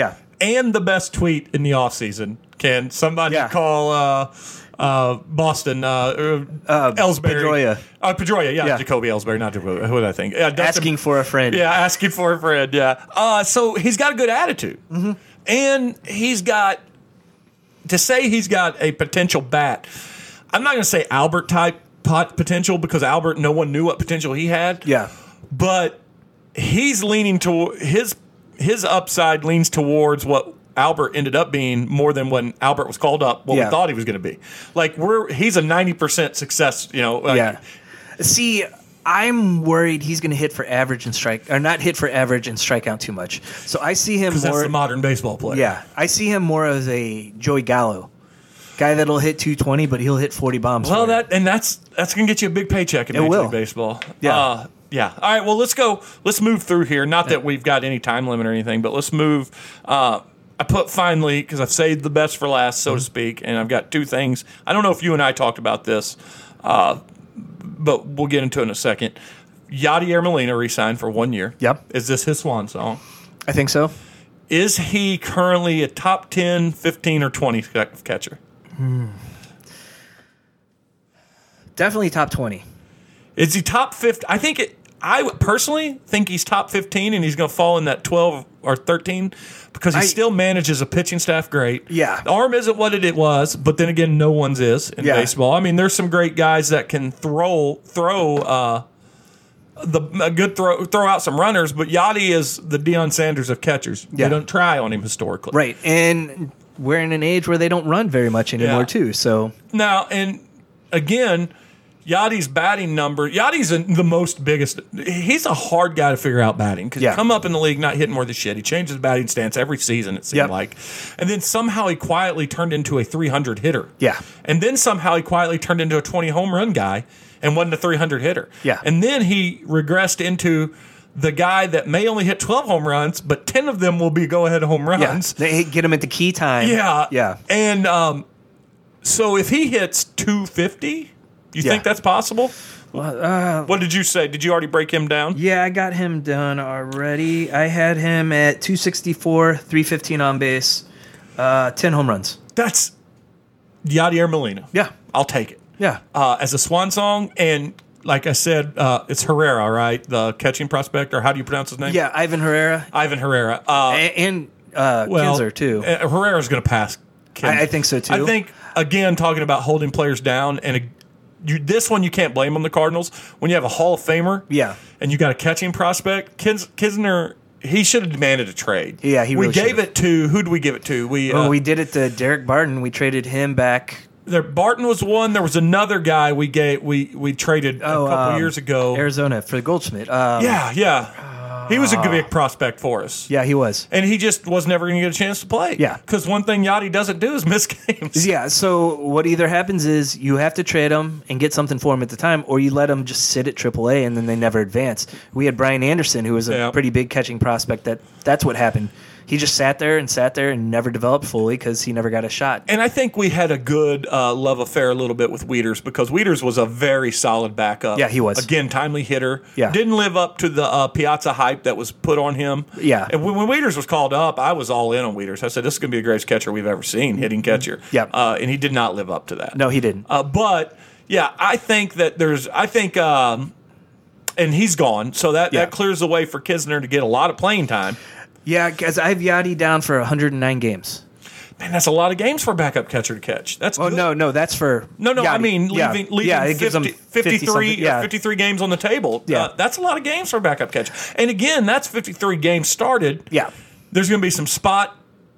and the best tweet in the offseason. Can somebody Yeah. call uh, uh, Boston, uh, uh, Ellsbury? Pedroia. Uh, Pedroia, yeah, Yeah. Jacoby Ellsbury, not Jacoby. Who did I think? Yeah, Dustin- Asking for a friend. Yeah, asking for a friend, yeah. Uh, so he's got a good attitude. Mm-hmm. And he's got, to say he's got a potential bat, I'm not going to say Albert type pot potential because Albert, no one knew what potential he had. Yeah. But he's leaning to his his upside leans towards what Albert ended up being more than when Albert was called up, what Yeah. we thought he was going to be. Like we're he's a ninety percent success, you know. Like, Yeah. See, I'm worried he's going to hit for average and strike, or not hit for average and strike out too much. So I see him Because more. that's the modern baseball player. Yeah, I see him more as a Joey Gallo guy that'll hit two twenty, but he'll hit forty bombs. Well, for you. that and that's that's gonna get you a big paycheck in It Major will. League Baseball. Yeah. Uh, yeah. All right. Well, let's go. Let's move through here. Not that we've got any time limit or anything, but let's move. Uh, I put finally because I've saved the best for last, so to speak, and I've got two things. I don't know if you and I talked about this, uh, but we'll get into it in a second. Yadier Molina re-signed for one year. Yep. Is this his swan song? I think so. Is he currently a top ten, fifteen, or twenty catcher? Definitely top twenty. Is he top fifty? I think it. I personally think he's top fifteen, and he's going to fall in that twelve or thirteen because he I- still manages a pitching staff great. Yeah. The arm isn't what it, it was, but then again, no one's is in Yeah. baseball. I mean, there's some great guys that can throw throw uh, the a good throw throw out some runners, but Yachty is the Deion Sanders of catchers. Yeah. They don't try on him historically. Right, and we're in an age where they don't run very much anymore Yeah. too. So Now, and again, Yachty's batting number, Yachty's a, the most biggest. He's a hard guy to figure out batting because Yeah. he come up in the league not hitting more than shit. He changed his batting stance every season, it seemed Yep. like. And then somehow he quietly turned into a three hundred hitter. Yeah. And then somehow he quietly turned into a twenty home run guy and wasn't a three hundred hitter. Yeah. And then he regressed into the guy that may only hit twelve home runs, but ten of them will be go ahead home yeah, runs. they get him at the key time. Yeah. yeah. And um, so if he hits two fifty, you Yeah. think that's possible? Well, uh, What did you say? Did you already break him down? yeah, I got him done already. I had him at two sixty-four, three fifteen on base, uh, ten home runs. That's Yadier Molina. Yeah, I'll take it. yeah. Uh, as a swan song, and like I said, uh, it's Herrera, right? The catching prospect, or how do you pronounce his name? Yeah, Ivan Herrera Ivan Herrera. Uh, and, and uh, well, Kinsler too. uh, Herrera's going to pass Kinsler. I, I think so too. I think, again, talking about holding players down, and a, you, this one you can't blame on the Cardinals. When you have a Hall of Famer Yeah. and you got a catching prospect, Kins, Kisner, he should have demanded a trade. Yeah, he We really gave should've. it to, who did we give it to? We, Well, uh, we did it to Derek Barton. We traded him back. there, Barton was one. There was another guy we gave we we traded Oh, a couple um, years ago. Arizona for Goldschmidt. Um, Yeah, yeah. He was a good big prospect for us. yeah, he was. And he just was never going to get a chance to play. Yeah. Because one thing Yachty doesn't do is miss games. Yeah, so what either happens is you have to trade him and get something for him at the time, or you let him just sit at triple A and then they never advance. We had Brian Anderson, who was a Yeah. pretty big catching prospect. That that's what happened. He just sat there and sat there and never developed fully because he never got a shot. And I think we had a good uh, love affair a little bit with Wieters because Wieters was a very solid backup. Yeah, he was. Again, timely hitter. Yeah. Didn't live up to the uh, Piazza hype that was put on him. Yeah. And when, when Wieters was called up, I was all in on Wieters. I said, this is going to be the greatest catcher we've ever seen, hitting catcher. Yeah. Uh, and he did not live up to that. No, he didn't. Uh, but, yeah, I think that there's, I think, um, and he's gone, so that, Yeah. that clears the way for Kisner to get a lot of playing time. Yeah, because I have Yachty down for one hundred nine games. Man, that's a lot of games for a backup catcher to catch. That's Oh, good. no, no, that's for No, no, I Yachty. mean Yeah. leaving, leaving yeah, it gives fifty, him fifty fifty-three, something. Yeah. uh, fifty-three games on the table. Yeah. Uh, that's a lot of games for a backup catcher. And again, that's fifty-three games started. Yeah. There's going to be some spot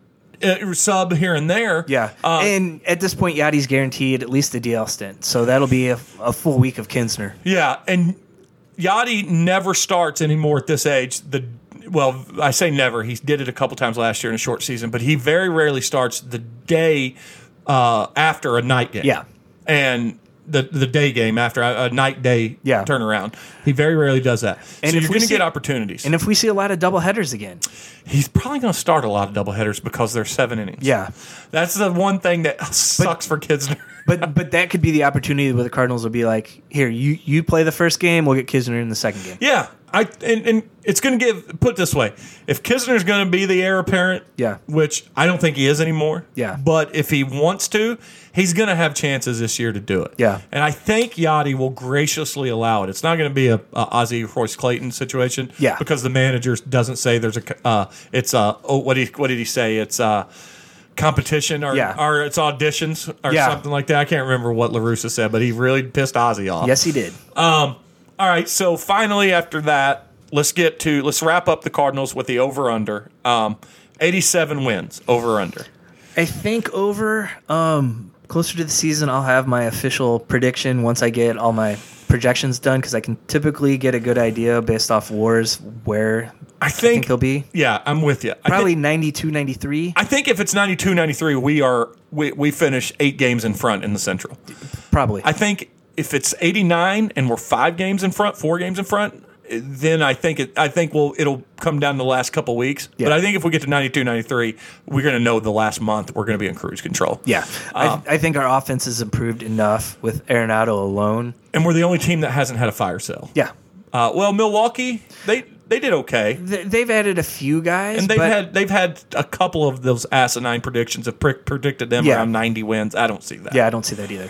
uh, sub here and there. Yeah, Uh, and at this point, Yachty's guaranteed at least a D L stint, so that'll be a, a full week of Kinsner. yeah, and Yachty never starts anymore at this age. The Well, I say never. He did it a couple times last year in a short season, but he very rarely starts the day uh, after a night game. Yeah. And the the day game after a, a night day Yeah. turnaround. He very rarely does that. And so if you're we going to see- get opportunities. And if we see a lot of double headers again, He's probably going to start a lot of doubleheaders because they're seven innings. yeah. That's the one thing that sucks for Kisner. But but that could be the opportunity where the Cardinals will be like, here, you, you play the first game, we'll get Kisner in the second game. Yeah, I and, and it's going to give. Put it this way: if Kisner's going to be the heir apparent, Yeah. which I don't think he is anymore, Yeah. but if he wants to, he's going to have chances this year to do it. Yeah. and I think Yachty will graciously allow it. It's not going to be a, a Ozzie Royce Clayton situation, Yeah. because the manager doesn't say there's a. Uh, it's a. Oh, what did he, what did he say? It's a competition or Yeah. or it's auditions or Yeah. something like that. I can't remember what LaRussa said, but he really pissed Ozzie off. Yes, he did. All right, so finally after that, let's get to let's wrap up the Cardinals with the over under. Um, eighty-seven wins over under. I think over um, closer to the season, I'll have my official prediction once I get all my projections done because I can typically get a good idea based off wars where I I think, think they'll be. Yeah, I'm with you. I Probably think, ninety-two, ninety-three. I think if it's ninety-two ninety-three, we are we, we finish eight games in front in the Central. Probably. I think if it's eighty-nine and we're five games in front, four games in front, then I think it. I think we'll it'll come down the last couple weeks. Yeah. But I think if we get to ninety-two ninety-three, we're going to know the last month we're going to be in cruise control. yeah. Um, I, I think our offense has improved enough with Arenado alone. And we're the only team that hasn't had a fire sale. Yeah. Uh, well, Milwaukee, they they did okay. Th- They've added a few guys. And they've but had they've had a couple of those asinine predictions have pre- predicted them Yeah. around ninety wins. I don't see that. Yeah, I don't see that either.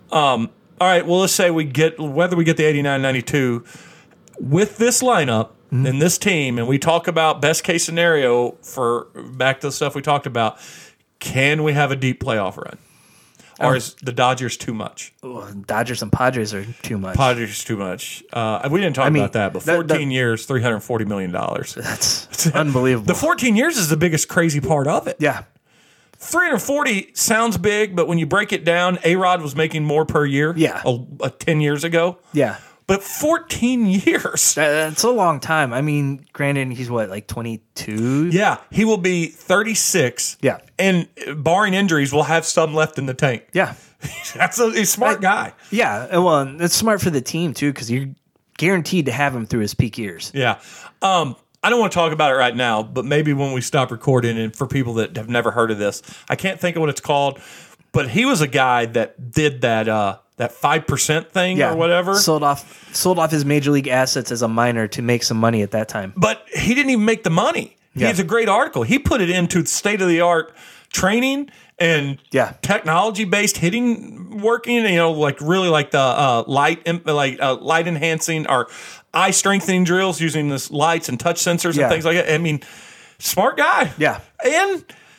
All right. Well, let's say we get whether we get the eighty-nine ninety-two with this lineup Mm-hmm. and this team, and we talk about best case scenario for back to the stuff we talked about. Can we have a deep playoff run, or Um, is the Dodgers too much? Ugh, Dodgers and Padres are too much. Padres too much. Uh, we didn't talk I mean, about that, but that- that- fourteen years, three hundred forty million dollars. That's unbelievable. The fourteen years is the biggest crazy part of it. yeah. three hundred forty sounds big, but when you break it down, A-Rod was making more per year Yeah. a, a ten years ago. Yeah. But fourteen years. That- That's a long time. I mean, granted, he's what, like twenty-two? Yeah, he will be thirty-six. Yeah. And barring injuries, we'll have some left in the tank. Yeah. That's a, he's a smart guy. Yeah. and Well, and it's smart for the team, too, because you're guaranteed to have him through his peak years. Yeah. Um, I don't want to talk about it right now, but maybe when we stop recording, and for people that have never heard of this, I can't think of what it's called, but he was a guy that did that uh, that five percent thing Yeah. or whatever. Sold off sold off his major league assets as a minor to make some money at that time. But he didn't even make the money. He Yeah. has a great article. He put it into state of the art training and Yeah. technology based hitting working. You know, like really like the uh, light like uh, light enhancing or eye strengthening drills using this lights and touch sensors Yeah. and things like that. I mean, smart guy. Yeah. And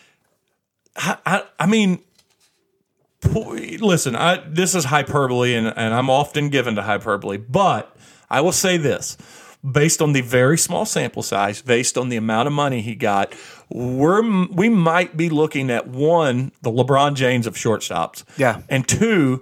I, I, I mean. Listen, I, this is hyperbole, and, and I'm often given to hyperbole, but I will say this. Based on the very small sample size, based on the amount of money he got, we're we might be looking at, one, the LeBron James of shortstops. Yeah. And two,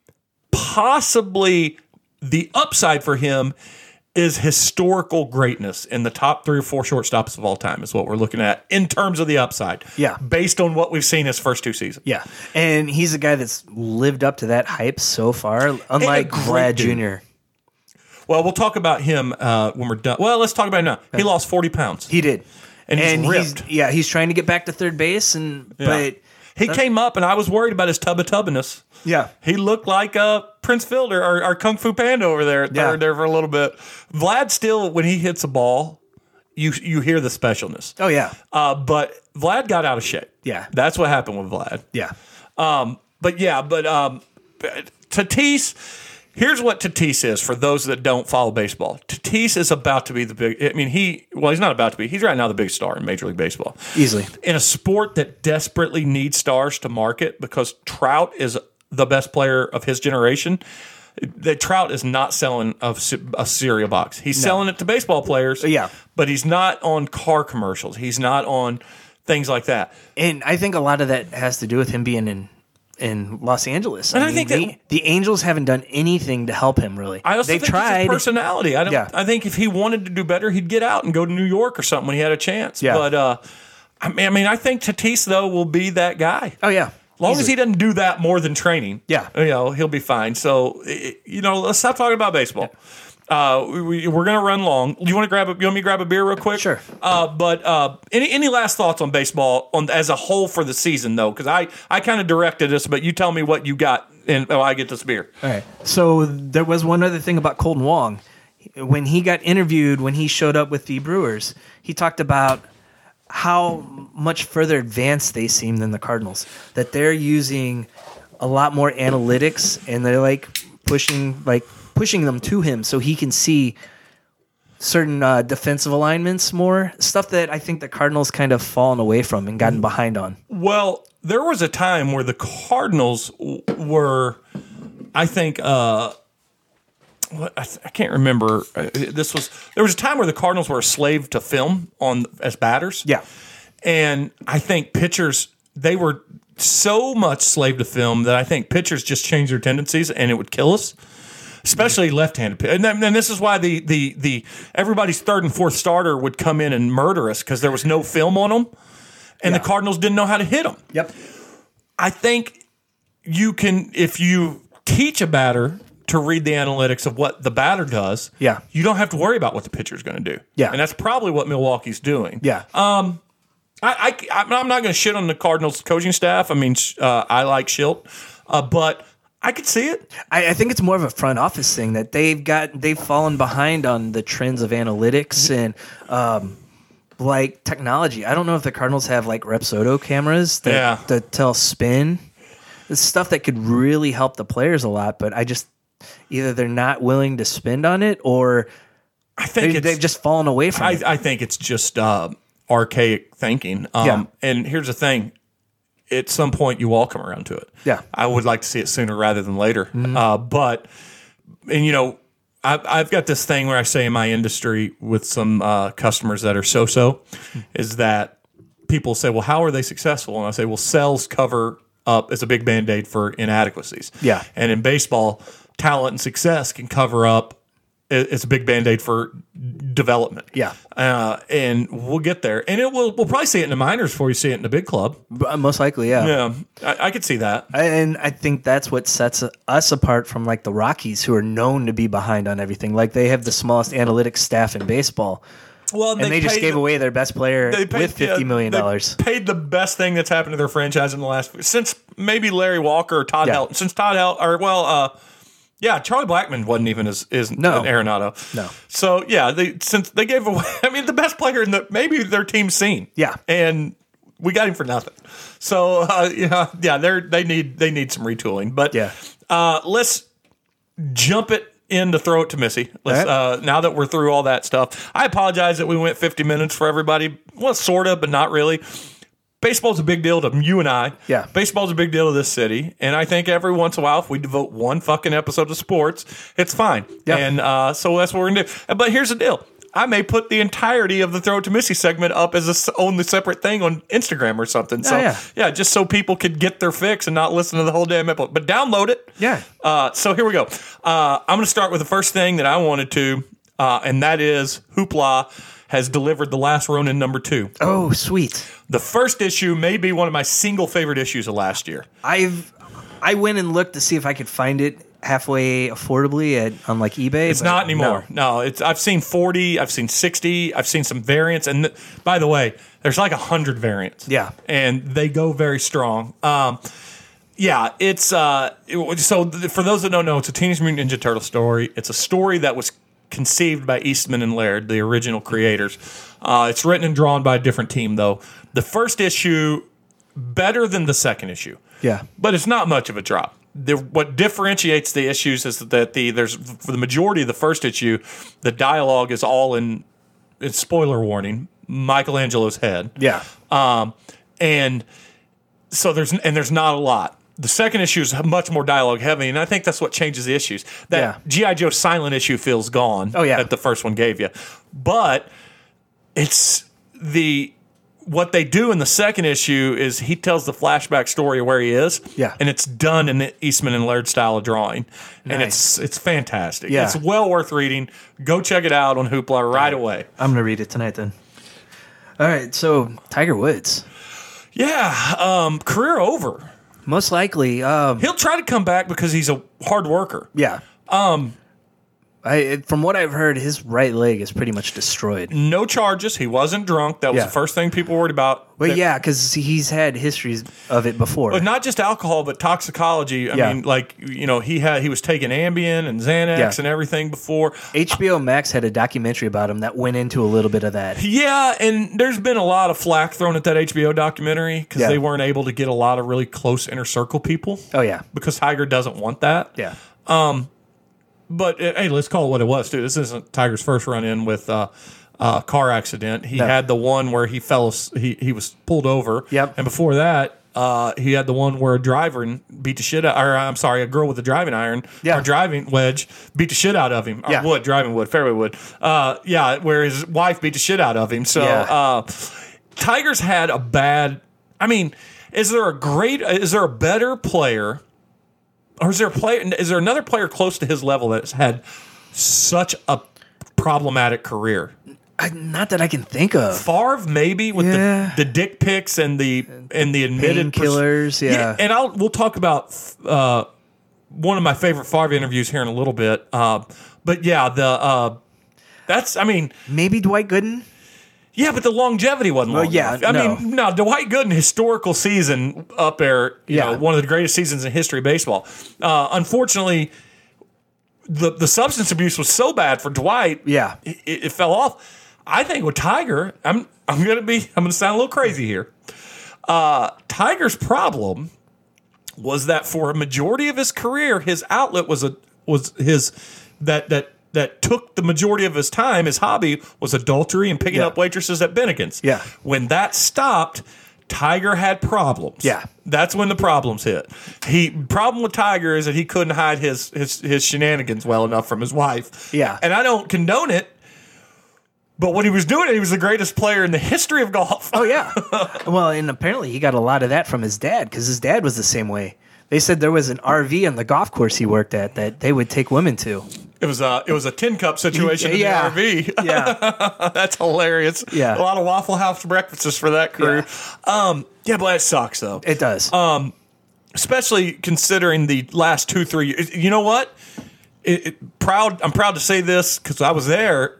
possibly the upside for him is historical greatness in the top three or four shortstops of all time is what we're looking at in terms of the upside. Yeah. Based on what we've seen his first two seasons. Yeah. And he's a guy that's lived up to that hype so far, unlike great Vlad dude. Junior Well, we'll talk about him uh, when we're done. Well, let's talk about it now. He lost forty pounds. He did. And he's ripped. yeah, he's trying to get back to third base, and but He came up, and I was worried about his tubba tubbiness. yeah, He looked like uh, Prince Fielder or, or Kung Fu Panda over there at Yeah. third there for a little bit. Vlad still, when he hits a ball, you you hear the specialness. oh yeah, Uh, but Vlad got out of shape. Yeah. That's what happened with Vlad. yeah, Um, but yeah, but um, Tatis, here's what Tatis is for those that don't follow baseball. Tatis is about to be the big, I mean, he, well, he's not about to be, he's right now the biggest star in Major League Baseball. easily. In a sport that desperately needs stars to market because Trout is the best player of his generation. That Trout is not selling a, a cereal box. He's selling it to baseball players. Yeah. But he's not on car commercials. He's not on things like that. And I think a lot of that has to do with him being in in Los Angeles. And I think the, that- the Angels haven't done anything to help him really. I also they think tried. it's his personality. I don't. Yeah. I think if he wanted to do better, he'd get out and go to New York or something when he had a chance. Yeah. But uh, I mean, I mean, I think Tatis though will be that guy. Oh yeah, As long as Easily. he doesn't do that more than training, Yeah. you know, he'll be fine. So, i- you know, let's stop talking about baseball. Uh, we, we're going to run long. You want to grab a, you want me to grab a beer real quick? Sure. Uh, but uh, any any last thoughts on baseball on as a whole for the season though? Because I, I kind of directed this, but you tell me what you got, and oh, I get this beer. All right. So there was one other thing about Colton Wong. when he got interviewed, when he showed up with the Brewers, he talked about how much further advanced they seem than the Cardinals. That they're using a lot more analytics, and they're like pushing like pushing them to him so he can see certain uh, defensive alignments more, stuff that I think the Cardinals kind of fallen away from and gotten behind on. Well, there was a time where the Cardinals w- were, I think, uh, what, I, th- I can't remember. Uh, This was there was a time where the Cardinals were a slave to film on as batters. Yeah. And I think pitchers, they were so much slave to film that I think pitchers just changed their tendencies and it would kill us. Especially left-handed, and, then, and this is why the the the everybody's third and fourth starter would come in and murder us because there was no film on them, and Yeah. the Cardinals didn't know how to hit them. Yep. I think you can, if you teach a batter to read the analytics of what the batter does, Yeah. you don't have to worry about what the pitcher's going to do. Yeah. And that's probably what Milwaukee's doing. Yeah. I, I I'm not going to shit on the Cardinals coaching staff. I mean, uh, I like Schilt, uh, but I could see it. I, I think it's more of a front office thing that they've got they've fallen behind on the trends of analytics and um, like technology. I don't know if the Cardinals have like Repsodo cameras that, Yeah. that tell spin. It's stuff that could really help the players a lot, but I just either they're not willing to spend on it or I think they, it's, they've just fallen away from I, it. I think it's just uh, archaic thinking. Um, Yeah. And here's the thing. At some point, you all come around to it. Yeah. I would like to see it sooner rather than later. Uh, but, and you know, I've, I've got this thing where I say in my industry with some uh, customers that are so-so is that people say, well, how are they successful? And I say, well, sales cover up as a big Band-Aid for inadequacies. Yeah. And in baseball, talent and success can cover up. It's a big Band-Aid for development. Yeah. Uh, and we'll get there. And it will, we'll probably see it in the minors before you see it in the big club. But most likely, yeah. Yeah, I, I could see that. And I think that's what sets us apart from like the Rockies, who are known to be behind on everything. Like they have the smallest analytics staff in baseball, Well, and they, just paid gave the- away their best player they paid- with fifty yeah, million they dollars. Paid the best thing that's happened to their franchise in the last since maybe Larry Walker or Todd Yeah. Helton. Since Todd Helton, or well, uh, yeah, Charlie Blackmon wasn't even as is No. an Arenado. No. So yeah, they since they gave away. I mean, the best player in the maybe their team's seen. Yeah. and we got him for nothing. So uh, yeah, yeah, they they need they need some retooling. But Yeah. uh, let's jump it in to throw it to Missy. Let's, All uh, now that we're through all that stuff, I apologize that we went fifty minutes for everybody. Well, sort of, but not really. Baseball's a big deal to you and I. Yeah. Baseball's a big deal to this city. And I think every once in a while, if we devote one fucking episode to sports, it's fine. Yeah. And uh, so that's what we're going to do. But here's the deal. I may put the entirety of the Throw It to Missy segment up as a s- only separate thing on Instagram or something. So, yeah. yeah, just so people could get their fix and not listen to the whole damn episode. But download it. Yeah. Uh, so here we go. Uh, I'm going to start with the first thing that I wanted to, uh, and that is Hoopla has delivered The Last Ronin number two. Oh, sweet. The first issue may be one of my single favorite issues of last year. I've I went and looked to see if I could find it halfway affordably at on like eBay. It's but not anymore. no. No, it's I've seen forty, I've seen sixty, I've seen some variants, and th- by the way, there's like a hundred variants. Yeah. and they go very strong. Um, yeah, it's uh, it, so th- for those that don't know, it's a Teenage Mutant Ninja Turtle story. It's a story that was conceived by Eastman and Laird, the original creators. Uh, it's written and drawn by a different team, though. The first issue better than the second issue. Yeah. But it's not much of a drop. The, what differentiates the issues is that the there's for the majority of the first issue, the dialogue is all in. It's spoiler warning. Michelangelo's head. Yeah. Um, and so there's and there's not a lot. The second issue is much more dialogue heavy, and I think that's what changes the issues. That Yeah. G I. Joe silent issue feels gone. Oh, yeah. that the first one gave you, but it's the what they do in the second issue is he tells the flashback story of where he is. Yeah. and it's done in the Eastman and Laird style of drawing, and Nice. it's it's fantastic. Yeah. It's well worth reading. Go check it out on Hoopla right away. I'm gonna read it tonight then. All right, so Tiger Woods. Yeah, um, career over. Most likely. Um, He'll try to come back because he's a hard worker. yeah. I, from what I've heard, his right leg is pretty much destroyed. No charges. He wasn't drunk. That was Yeah. the first thing people worried about. Well, That- yeah, because he's had histories of it before. But not just alcohol, but toxicology. I Yeah. mean, like, you know, he had he was taking Ambien and Xanax Yeah. and everything before. H B O Max had a documentary about him that went into a little bit of that. Yeah, and there's been a lot of flack thrown at that H B O documentary because Yeah. they weren't able to get a lot of really close inner circle people. Oh, yeah. Because Tiger doesn't want that. Yeah. But uh, hey, let's call it what it was, too. This isn't Tiger's first run in with uh, a car accident. He No. had the one where he fell. as- He he was pulled over. Yep. And before that, uh, he had the one where a driver beat the shit out. Or I'm sorry, a girl with a driving iron Yeah. or driving wedge beat the shit out of him. Or Yeah. wood, driving wood, fairway wood. Uh, yeah, where his wife beat the shit out of him. So Yeah. uh, Tiger's had a bad. I mean, is there a great? Is there a better player? Or is there a player? Is there another player close to his level that's had such a problematic career? I, not that I can think of. Favre, maybe with Yeah. the, the dick pics and the and the admitted pers- Painkillers, yeah. And I'll we'll talk about uh, one of my favorite Favre interviews here in a little bit. Uh, but yeah, the uh, that's I mean. Maybe Dwight Gooden? Yeah, but the longevity wasn't long Well, yeah, enough. I no. mean, no, Dwight Gooden, historical season up there, you Yeah. know, one of the greatest seasons in history of baseball. Uh, unfortunately, the the substance abuse was so bad for Dwight, Yeah. it, it fell off. I think with Tiger, I'm I'm gonna be I'm gonna sound a little crazy here. Uh, Tiger's problem was that for a majority of his career, his outlet was a was his that that that took the majority of his time. His hobby was adultery and picking Yeah. up waitresses at Bennigan's. Yeah. When that stopped, Tiger had problems. Yeah. That's when the problems hit. He problem with Tiger is that he couldn't hide his his his shenanigans well enough from his wife. Yeah. And I don't condone it. But when he was doing it, he was the greatest player in the history of golf. Oh, yeah. Well, and apparently he got a lot of that from his dad because his dad was the same way. They said there was an R V on the golf course he worked at that they would take women to. It was a it was a tin cup situation in Yeah. the R V. Yeah. That's hilarious. Yeah. A lot of Waffle House breakfasts for that crew. Yeah, um, yeah but that sucks though. It does. Especially considering the last two three years. You know what? It, it, proud. I'm proud to say this because I was there.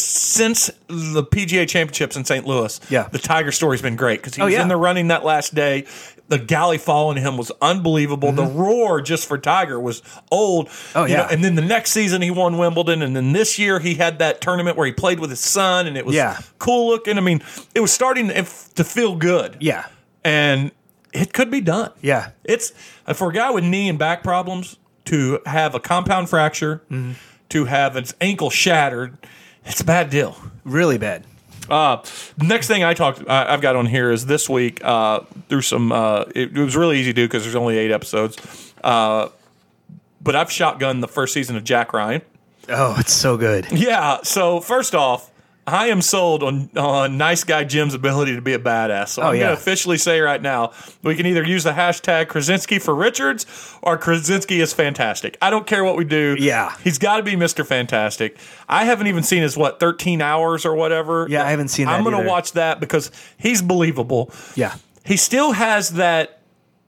Since the P G A Championships in Saint Louis, Yeah. the Tiger story's been great because he was yeah. in the running that last day. The galley following him was unbelievable. The roar just for Tiger was old. Oh, You yeah. know, and then the next season he won Wimbledon, and then this year he had that tournament where he played with his son, and it was Yeah. cool looking. I mean, it was starting to, to feel good. Yeah. And it could be done. Yeah. It's for a guy with knee and back problems to have a compound fracture, Mm-hmm. to have its ankle shattered. It's a bad deal. Really bad. Uh, next thing I talked, I, I've got on here is this week uh, through some. Uh, it, it was really easy to do because there's only eight episodes. Uh, but I've shotgunned the first season of Jack Ryan. Oh, it's so good. Yeah. So first off, I am sold on on Nice Guy Jim's ability to be a badass. So Oh, I'm yeah. going to officially say right now, we can either use the hashtag Krasinski for Richards or Krasinski is fantastic. I don't care what we do. Yeah. He's got to be Mister Fantastic. I haven't even seen his, what, thirteen hours or whatever. Yeah, I haven't seen that I'm going to either. watch that because he's believable. Yeah. He still has that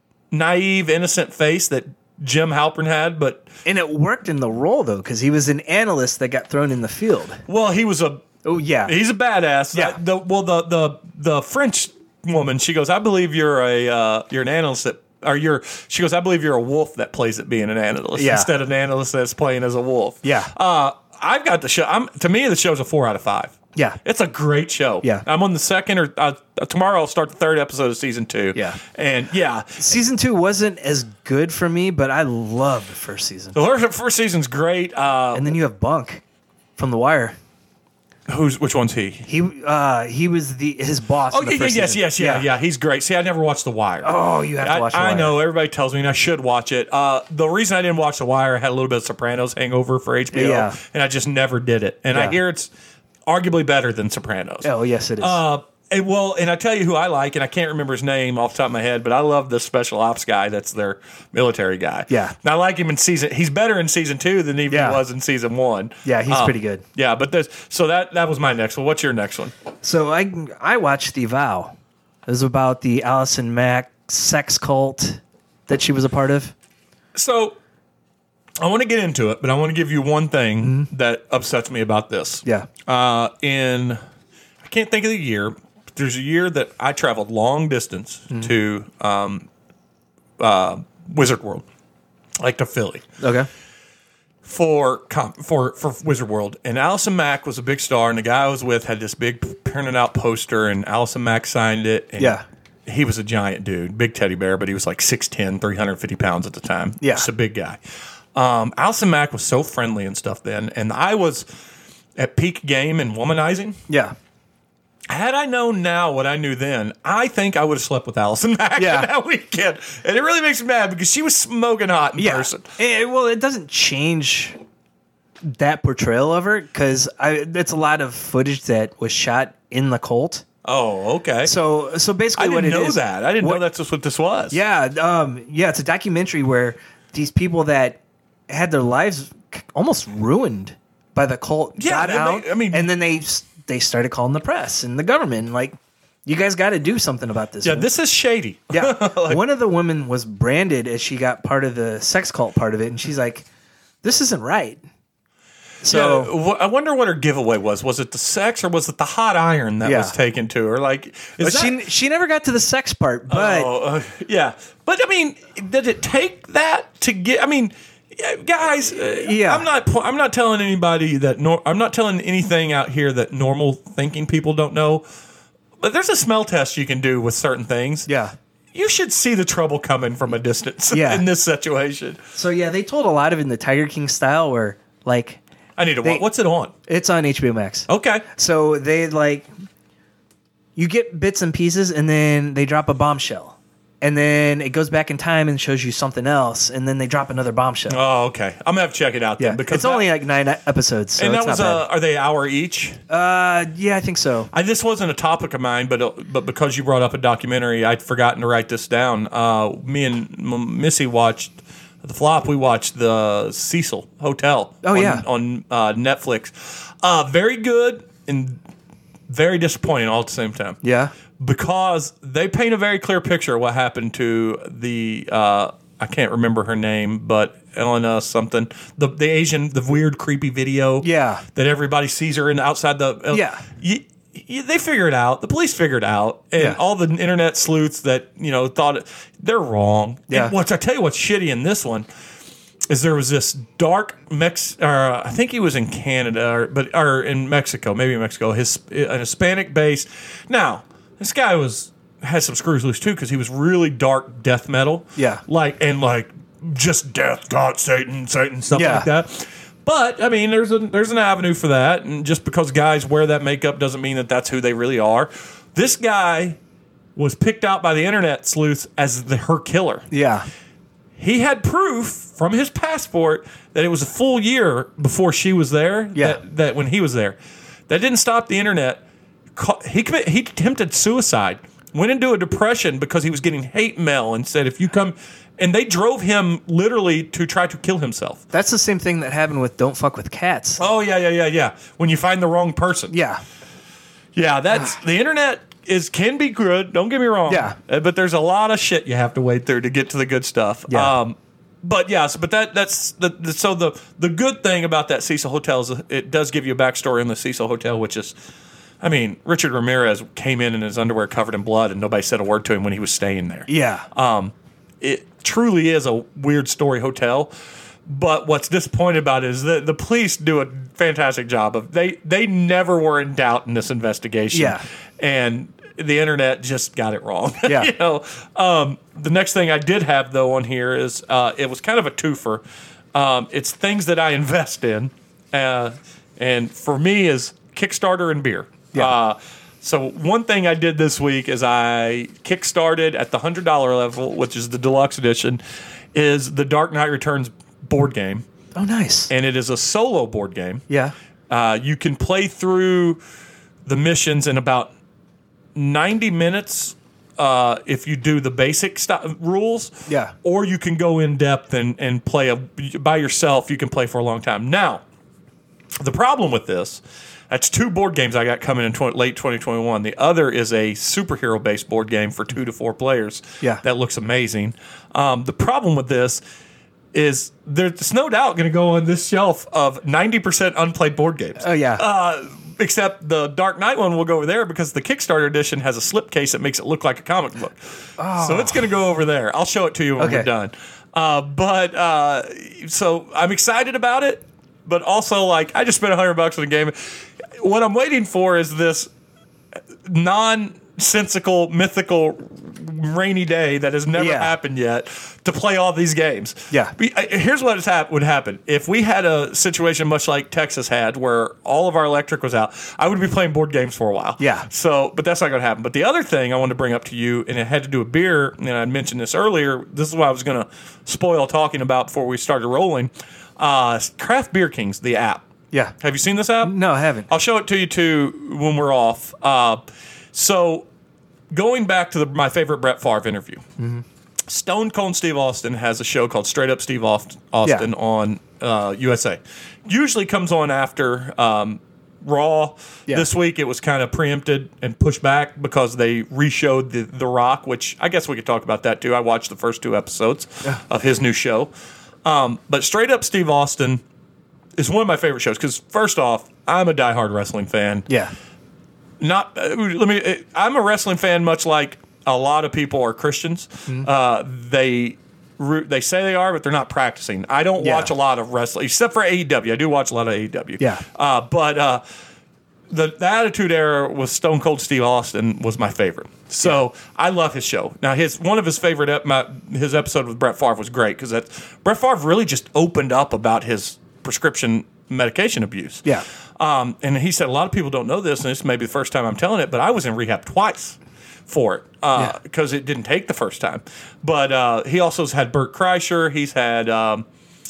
naive, innocent face that Jim Halpern had, but, And it worked in the role, though, because he was an analyst that got thrown in the field. well, he was a Oh, yeah. He's a badass. Yeah. Uh, the, well, the the the French woman, she goes, I believe you're a uh, you're an analyst that, or you're. She goes, I believe you're a wolf that plays at being an analyst Yeah. instead of an analyst that's playing as a wolf. Yeah. Uh, I've got the show. I'm to me the show's a four out of five. Yeah. It's a great show. Yeah. I'm on the second or uh, tomorrow. I'll start the third episode of season two. Yeah. And yeah, Season two wasn't as good for me, but I loved the first season. the first, first season's great. Uh, And then you have Bunk from The Wire. who's which one's he? He uh, he was the his boss. Oh in the yeah, yeah, first yes, season. yes, yeah, yeah, He's great. See, I never watched The Wire. Oh, you have to I, watch The I Wire. know everybody tells me and I should watch it. Uh, the reason I didn't watch The Wire, I had a little bit of Sopranos hangover for H B O, Yeah. and I just never did it. And I Yeah. hear it's arguably better than Sopranos. Oh yes, it is. Uh, and, well, and I tell you who I like, and I can't remember his name off the top of my head, but I love the special ops guy. That's their military guy. Yeah. and I like him in season. He's better in season two than even Yeah. he was in season one. Yeah, he's Uh, pretty good. Yeah, but this. So that that was my next one. What's your next one? So I I watched The Vow. It was about the Allison Mack sex cult that she was a part of. So I want to get into it, but I want to give you one thing mm-hmm. that upsets me about this. Yeah. Uh, in, I can't think of the year, but there's a year that I traveled long distance mm-hmm. to um, uh, Wizard World, like to Philly. Okay. For for for Wizard World, and Allison Mack was a big star, and the guy I was with had this big printed out poster, and Allison Mack signed it. And yeah. He was a giant dude, big teddy bear, but he was like six ten, three hundred fifty pounds at the time. Yeah. Just a big guy. Um, Allison Mack was so friendly and stuff then, and I was at peak game and womanizing. Yeah. Had I known now what I knew then, I think I would have slept with Allison Mack yeah. that weekend. And it really makes me mad because she was smoking hot in yeah. person. And, well, it doesn't change that portrayal of her because it's a lot of footage that was shot in the Colt. Oh, okay. So, so basically, I didn't what it know is, that. I didn't what, know that's just what this was. Yeah, um, yeah. It's a documentary where these people that had their lives almost ruined by the cult yeah, got out. They, I mean, and then they they started calling the press and the government like, you guys got to do something about this. Yeah, this is shady. Yeah, like, one of the women was branded as she got part of the sex cult part of it, and she's like, "This isn't right." So yeah, I wonder what her giveaway was. Was it the sex or was it the hot iron that yeah. was taken to her? Like, is but that, she she never got to the sex part. But oh, uh, yeah, but I mean, did it take that to get? I mean, guys, uh, yeah, I'm not. I'm not telling anybody that. Nor, I'm not telling anything out here that normal thinking people don't know. But there's a smell test you can do with certain things. Yeah. You should see the trouble coming from a distance yeah. in this situation. So yeah, they told a lot of it in the Tiger King style, where like. I need to they, watch. What's it on? It's on H B O Max. Okay. So they like, you get bits and pieces, and then they drop a bombshell, and then it goes back in time and shows you something else, and then they drop another bombshell. Oh, okay. I'm gonna have to check it out then yeah, because it's that, only like nine episodes. So and that it's was not uh, are they an hour each? Uh, yeah, I think so. I, this wasn't a topic of mine, but uh, but because you brought up a documentary, I'd forgotten to write this down. Uh, me and M- Missy watched. The flop, we watched the Cecil Hotel oh, on, yeah. on uh, Netflix. Uh, very good and very disappointing all at the same time. Yeah. Because they paint a very clear picture of what happened to the, uh, I can't remember her name, but Elena something. The the Asian, the weird, creepy video yeah. that everybody sees her in outside the. Uh, yeah. You, you, they figured it out. The police figured it out. And yeah. all the internet sleuths that, you know, thought it, they're wrong. Yeah. And what I tell you what's shitty in this one is there was this dark Mex. Or I think he was in Canada, or, but or in Mexico, maybe in Mexico. His an Hispanic base. Now this guy was had some screws loose too because he was really dark death metal. Yeah, like and like just death, God, Satan, Satan, stuff yeah. like that. But I mean, there's a there's an avenue for that, and just because guys wear that makeup doesn't mean that that's who they really are. This guy was picked out by the internet sleuths as the her killer. Yeah. He had proof from his passport that it was a full year before she was there. Yeah. That, that when he was there, that didn't stop the internet. He commit, he attempted suicide. Went into a depression because he was getting hate mail and said, "If you come," and they drove him literally to try to kill himself. That's the same thing that happened with "Don't Fuck with Cats." Oh yeah, yeah, yeah, yeah. When you find the wrong person. Yeah. Yeah, that's the internet. Is can be good. Don't get me wrong. Yeah, uh, but there's a lot of shit you have to wade through to get to the good stuff. Yeah. Um, but yes, but that that's the, the so the the good thing about that Cecil Hotel is it does give you a backstory on the Cecil Hotel, which is, I mean, Richard Ramirez came in in his underwear covered in blood, and nobody said a word to him when he was staying there. Yeah. Um, it truly is a weird story hotel. But what's disappointing about it is that the police do a fantastic job of they they never were in doubt in this investigation. Yeah. And the internet just got it wrong. Yeah. you know. Um, the next thing I did have though on here is uh, it was kind of a twofer. Um, it's things that I invest in, uh, and for me is Kickstarter and beer. Yeah. Uh, so one thing I did this week is I kickstarted at the one hundred dollars level, which is the deluxe edition, is the Dark Knight Returns board game. Oh, nice. And it is a solo board game. Yeah. Uh, you can play through the missions in about ninety minutes uh, if you do the basic st- rules. Yeah. Or you can go in depth and, and play a, by yourself. You can play for a long time. Now, the problem with this, that's two board games I got coming in tw- late twenty twenty-one. The other is a superhero-based board game for two to four players. Yeah. That looks amazing. Um, the problem with this is there's no doubt going to go on this shelf of ninety percent unplayed board games. Oh, yeah. Uh, except the Dark Knight one will go over there because the Kickstarter edition has a slipcase that makes it look like a comic book. Oh. So it's going to go over there. I'll show it to you when okay. we're done. Uh, but uh, so I'm excited about it, but also like I just spent a hundred bucks on a game. What I'm waiting for is this nonsensical, mythical, rainy day that has never yeah. happened yet to play all these games. Yeah. Here's what has hap- would happen. If we had a situation much like Texas had where all of our electric was out, I would be playing board games for a while. Yeah. So, but that's not going to happen. But the other thing I wanted to bring up to you, and it had to do with beer, and I mentioned this earlier, this is what I was going to spoil talking about before we started rolling. Uh, Craft Beer Kings, the app. Yeah. Have you seen this app? No, I haven't. I'll show it to you too when we're off. Uh, so, going back to the, my favorite Brett Favre interview, mm-hmm. Stone Cold Steve Austin has a show called Straight Up Steve Austin yeah. on uh, U S A. Usually comes on after um, Raw. Yeah. This week it was kind of preempted and pushed back because they reshowed the, the Rock, which I guess we could talk about that too. I watched the first two episodes yeah. of his new show. Um, but Straight Up Steve Austin is one of my favorite shows because first off, I'm a diehard wrestling fan. Yeah. Not uh, let me. I'm a wrestling fan, much like a lot of people are Christians. Mm-hmm. Uh, they they say they are, but they're not practicing. I don't yeah. watch a lot of wrestling except for A E W. I do watch a lot of A E W. Yeah, uh, but uh, the, the Attitude Era with Stone Cold Steve Austin was my favorite. So yeah. I love his show. Now his one of his favorite ep- my, his episode with Brett Favre was great because that Brett Favre really just opened up about his prescription medication abuse. Yeah. Um, and he said, a lot of people don't know this, and this may be the first time I'm telling it, but I was in rehab twice for it because uh, yeah. it didn't take the first time. But uh, he also has had Bert Kreischer. He's had um,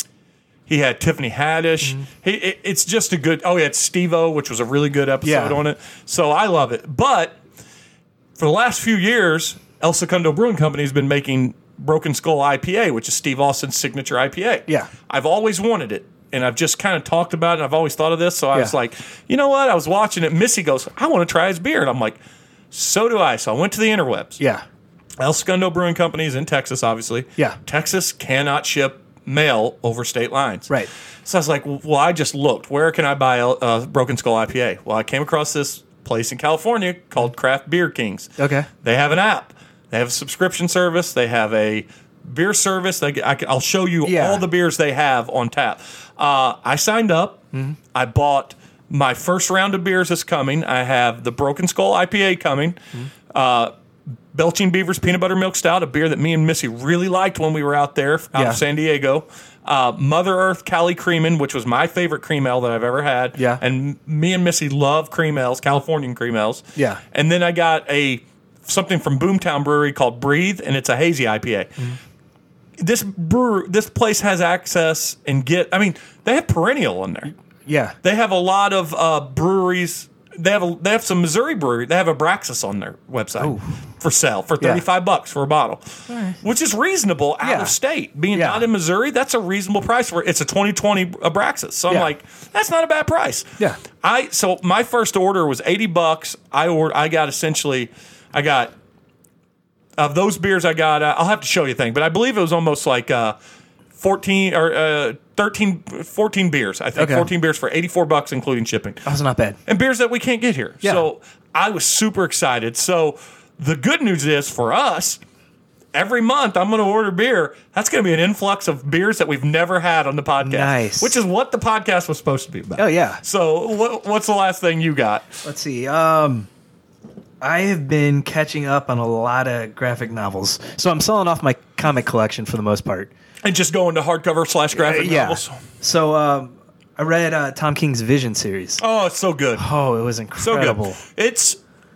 he had Tiffany Haddish. Mm-hmm. He, it, it's just a good – oh, he had Steve-O, which was a really good episode yeah. on it. So I love it. But for the last few years, El Segundo Brewing Company has been making Broken Skull I P A, which is Steve Austin's signature I P A. Yeah. I've always wanted it. And I've just kind of talked about it, and I've always thought of this. So I yeah. was like, you know what? I was watching it. Missy goes, I want to try his beer. And I'm like, so do I. So I went to the interwebs. Yeah. El Segundo Brewing Company is in Texas, obviously. Yeah. Texas cannot ship mail over state lines. Right. So I was like, well, I just looked. Where can I buy a uh, Broken Skull I P A? Well, I came across this place in California called Craft Beer Kings. Okay. They have an app. They have a subscription service. They have a beer service. They, I, I'll show you yeah. all the beers they have on tap. Uh, I signed up. Mm-hmm. I bought my first round of beers is coming. I have the Broken Skull I P A coming. Mm-hmm. Uh, Belching Beaver's Peanut Butter Milk Stout, a beer that me and Missy really liked when we were out there out yeah. of San Diego. Uh, Mother Earth Cali Creamin', which was my favorite cream ale that I've ever had. Yeah. And me and Missy love cream ales, Californian cream ales. Yeah. And then I got a something from Boomtown Brewery called Breathe, and it's a hazy I P A. Mm-hmm. This brewer, this place has access and get. I mean, they have Perennial in there. Yeah, they have a lot of uh, breweries. They have a, they have some Missouri brewery. They have Abraxas on their website Ooh. for sale for thirty five yeah. bucks for a bottle, right. which is reasonable out yeah. of state. Being yeah. not in Missouri, that's a reasonable price for it. It's a twenty twenty Abraxas. So I'm yeah. like, that's not a bad price. Yeah. I so my first order was eighty bucks. I ordered. I got essentially, I got. Of those beers I got, uh, I'll have to show you a thing, but I believe it was almost like uh, fourteen or uh, thirteen, fourteen beers. I think okay. fourteen beers for eighty-four bucks, including shipping. That's not bad. And beers that we can't get here. Yeah. So I was super excited. So the good news is for us, every month I'm going to order beer. That's going to be an influx of beers that we've never had on the podcast. Nice. Which is what the podcast was supposed to be about. Oh, yeah. So what, what's the last thing you got? Let's see. Um... I have been catching up on a lot of graphic novels. So I'm selling off my comic collection for the most part. And just going to hardcover slash graphic uh, yeah. novels? So um, I read uh, Tom King's Vision series. Oh, it's so good. Oh, it was incredible. So good. It's,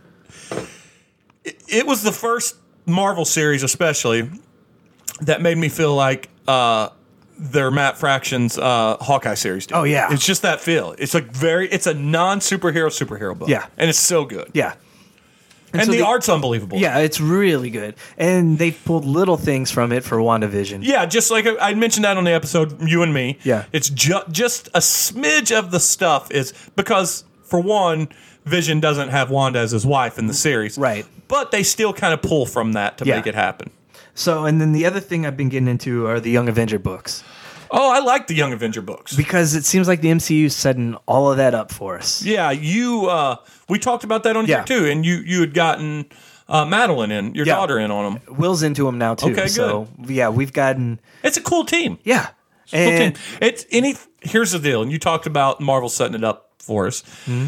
it, it was the first Marvel series especially that made me feel like uh, their Matt Fraction's uh, Hawkeye series did. Oh, yeah. It's just that feel. It's a very, it's a non-superhero superhero book. Yeah. And it's so good. Yeah. And, and so the they, art's unbelievable. Yeah, it's really good. And they've pulled little things from it for WandaVision. Yeah, just like I, I mentioned that on the episode, You and Me. Yeah. It's ju- just a smidge of the stuff is because, for one, Vision doesn't have Wanda as his wife in the series. Right. But they still kind of pull from that to yeah. make it happen. So, and then the other thing I've been getting into are the Young Avenger books. Oh, I like the Young Avenger books. because it seems like the M C U is setting all of that up for us. Yeah, you. Uh, we talked about that on Yeah. here too, and you you had gotten uh, Madeline in, your Yeah. daughter in on them. Will's into them now too. Okay, so yeah, we've gotten It's a cool team. yeah, Cool and team. It's any. Here's the deal, and you talked about Marvel setting it up for us. Mm-hmm.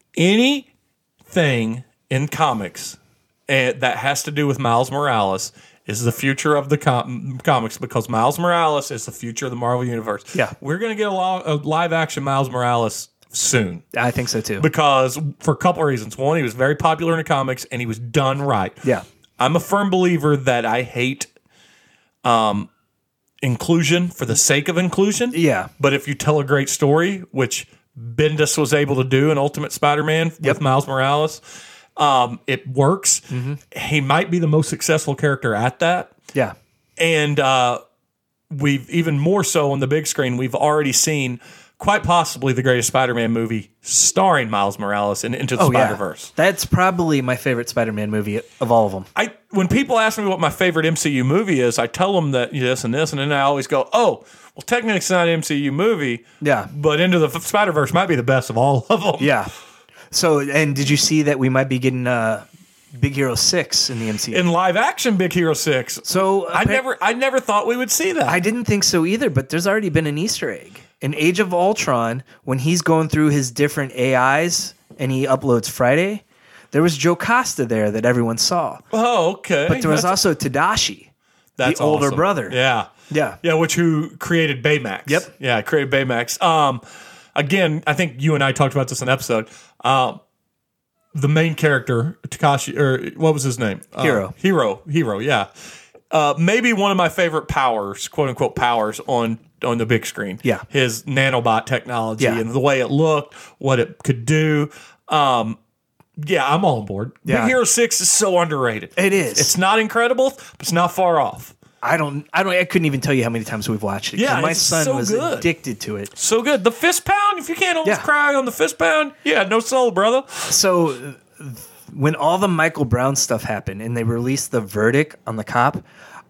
Anything in comics uh, that has to do with Miles Morales is the future of the com- comics because Miles Morales is the future of the Marvel universe. Yeah. We're gonna get a, lo- a live action Miles Morales soon. I think so too. Because for a couple of reasons. One, he was very popular in the comics and he was done right. Yeah. I'm a firm believer that I hate um, inclusion for the sake of inclusion. Yeah. But if you tell a great story, which Bendis was able to do in Ultimate Spider-Man with Miles Morales, um, it works. He might be the most successful character at that. Yeah. And uh, we've even more so on the big screen, we've already seen quite possibly the greatest Spider-Man movie starring Miles Morales in Into the Oh, Spider-Verse. yeah. That's probably my favorite Spider-Man movie of all of them. I when people ask me what my favorite M C U movie is, I tell them that this and this, and then I always go, "Oh, well, technically it's not an M C U movie, Yeah. but Into the Spider-Verse might be the best of all of them." Yeah. So, and did you see that we might be getting uh, Big Hero six in the M C U? In live action, Big Hero Six. So I appa- never, I never thought we would see that. I didn't think so either, but there's already been an Easter egg. In Age of Ultron, when he's going through his different A Is and he uploads Friday, there was Joe Costa there that everyone saw. oh, okay. But there was That's- also Tadashi, that's the older awesome. brother. Yeah, Yeah. yeah. Which who created Baymax? Yep. Yeah, created Baymax. Um, again, I think you and I talked about this in an episode. Um, the main character, Takashi, or what was his name? Uh, Hero. Hero. Hero. Yeah. Uh, maybe one of my favorite powers, quote unquote powers, on on the big screen. Yeah. His nanobot technology Yeah. and the way it looked, what it could do. Um, yeah, I'm all on board. Yeah. Big Hero Six is so underrated. It is. It's not incredible, but it's not far off. I don't, I don't, I couldn't even tell you how many times we've watched it. 'cause Yeah, my it's son so was good. addicted to it. So good. The fist pound. If you can't almost Yeah. cry on the fist pound, yeah, no soul, brother. So uh, when all the Michael Brown stuff happened and they released the verdict on the cop,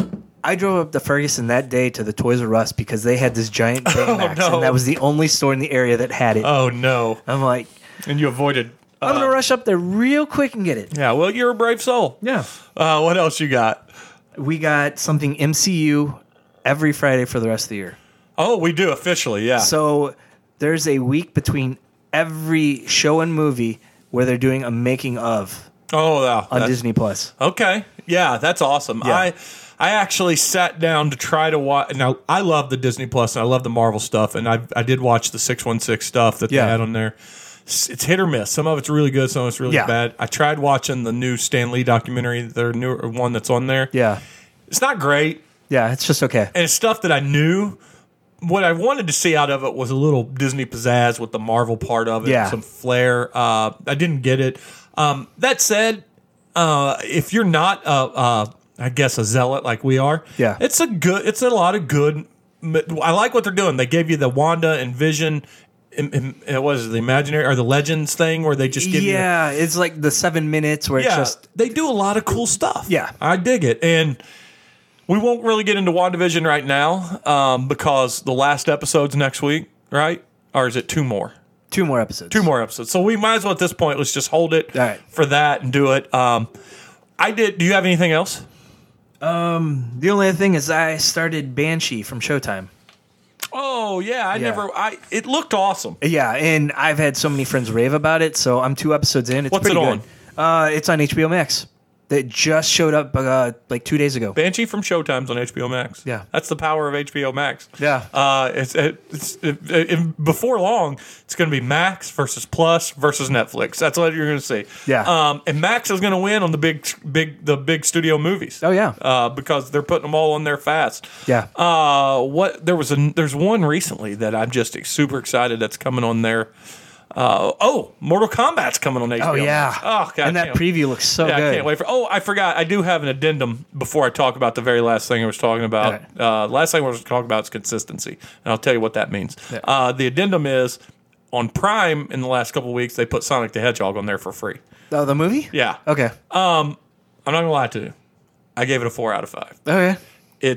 I drove up to Ferguson that day to the Toys R Us because they had this giant Baymax, no. and that was the only store in the area that had it. Oh no! I'm like, And you avoided. I'm Uh, gonna rush up there real quick and get it. yeah. Well, you're a brave soul. Yeah. Uh, what else you got? We got something M C U every Friday for the rest of the year. Oh, we do officially. Yeah. So there's a week between every show and movie where they're doing a making of oh, yeah. on That's- Disney Plus. Okay. Yeah, that's awesome. Yeah. I I actually sat down to try to watch. Now I love the Disney Plus and I love the Marvel stuff, and I I did watch the six one six stuff that Yeah. they had on there. It's, it's hit or miss. Some of it's really good, some of it's really Yeah. bad. I tried watching the new Stan Lee documentary, their new one that's on there. Yeah. It's not great, Yeah, it's just okay. and it's stuff that I knew. What I wanted to see out of it was a little Disney pizzazz with the Marvel part of it, Yeah. some flair. Uh, I didn't get it. Um, that said, uh, if you're not, uh, uh, I guess, a zealot like we are, Yeah. it's a good. It's a lot of good. I like what they're doing. They gave you the Wanda and Vision. im- im- It was the imaginary or the Legends thing where they just give you. Yeah, it's like the seven minutes where Yeah, it's just they do a lot of cool stuff. Yeah. I dig it. And we won't really get into WandaVision right now um, because the last episode's next week, right? Or is it two more? two more episodes. Two more episodes. So we might as well at this point, let's just hold it All right. for that and do it. Um, I did. Do you have anything else? The only other thing is I started Banshee from Showtime. Oh, yeah. I Yeah. never. I It looked awesome. Yeah, and I've had so many friends rave about it, so I'm two episodes in. It's What's pretty it good. Uh, it's on H B O Max. That just showed up uh, like two days ago. Banshee from Showtime's on H B O Max. Yeah. That's the power of H B O Max. Yeah. Uh, it's, it's it, it, before long, it's going to be Max versus Plus versus Netflix. That's what you're going to see. Yeah. Um, and Max is going to win on the big, big, the big studio movies. Oh, yeah. Uh, because they're putting them all on there fast. Yeah. Uh, what there was a there's one recently that I'm just super excited that's coming on there. Uh, oh, Mortal Kombat's coming on H B O. Oh, yeah. Max. Oh, God. and that can't- preview looks so yeah, good. I can't wait for. Oh, I forgot. I do have an addendum before I talk about the very last thing I was talking about. Okay. Uh, last thing I was talking about is consistency, and I'll tell you what that means. Yeah. Uh, the addendum is on Prime in the last couple of weeks they put Sonic the Hedgehog on there for free. Oh, the movie? Yeah. Okay. I'm not gonna lie to you. I gave it a four out of five. Okay. It's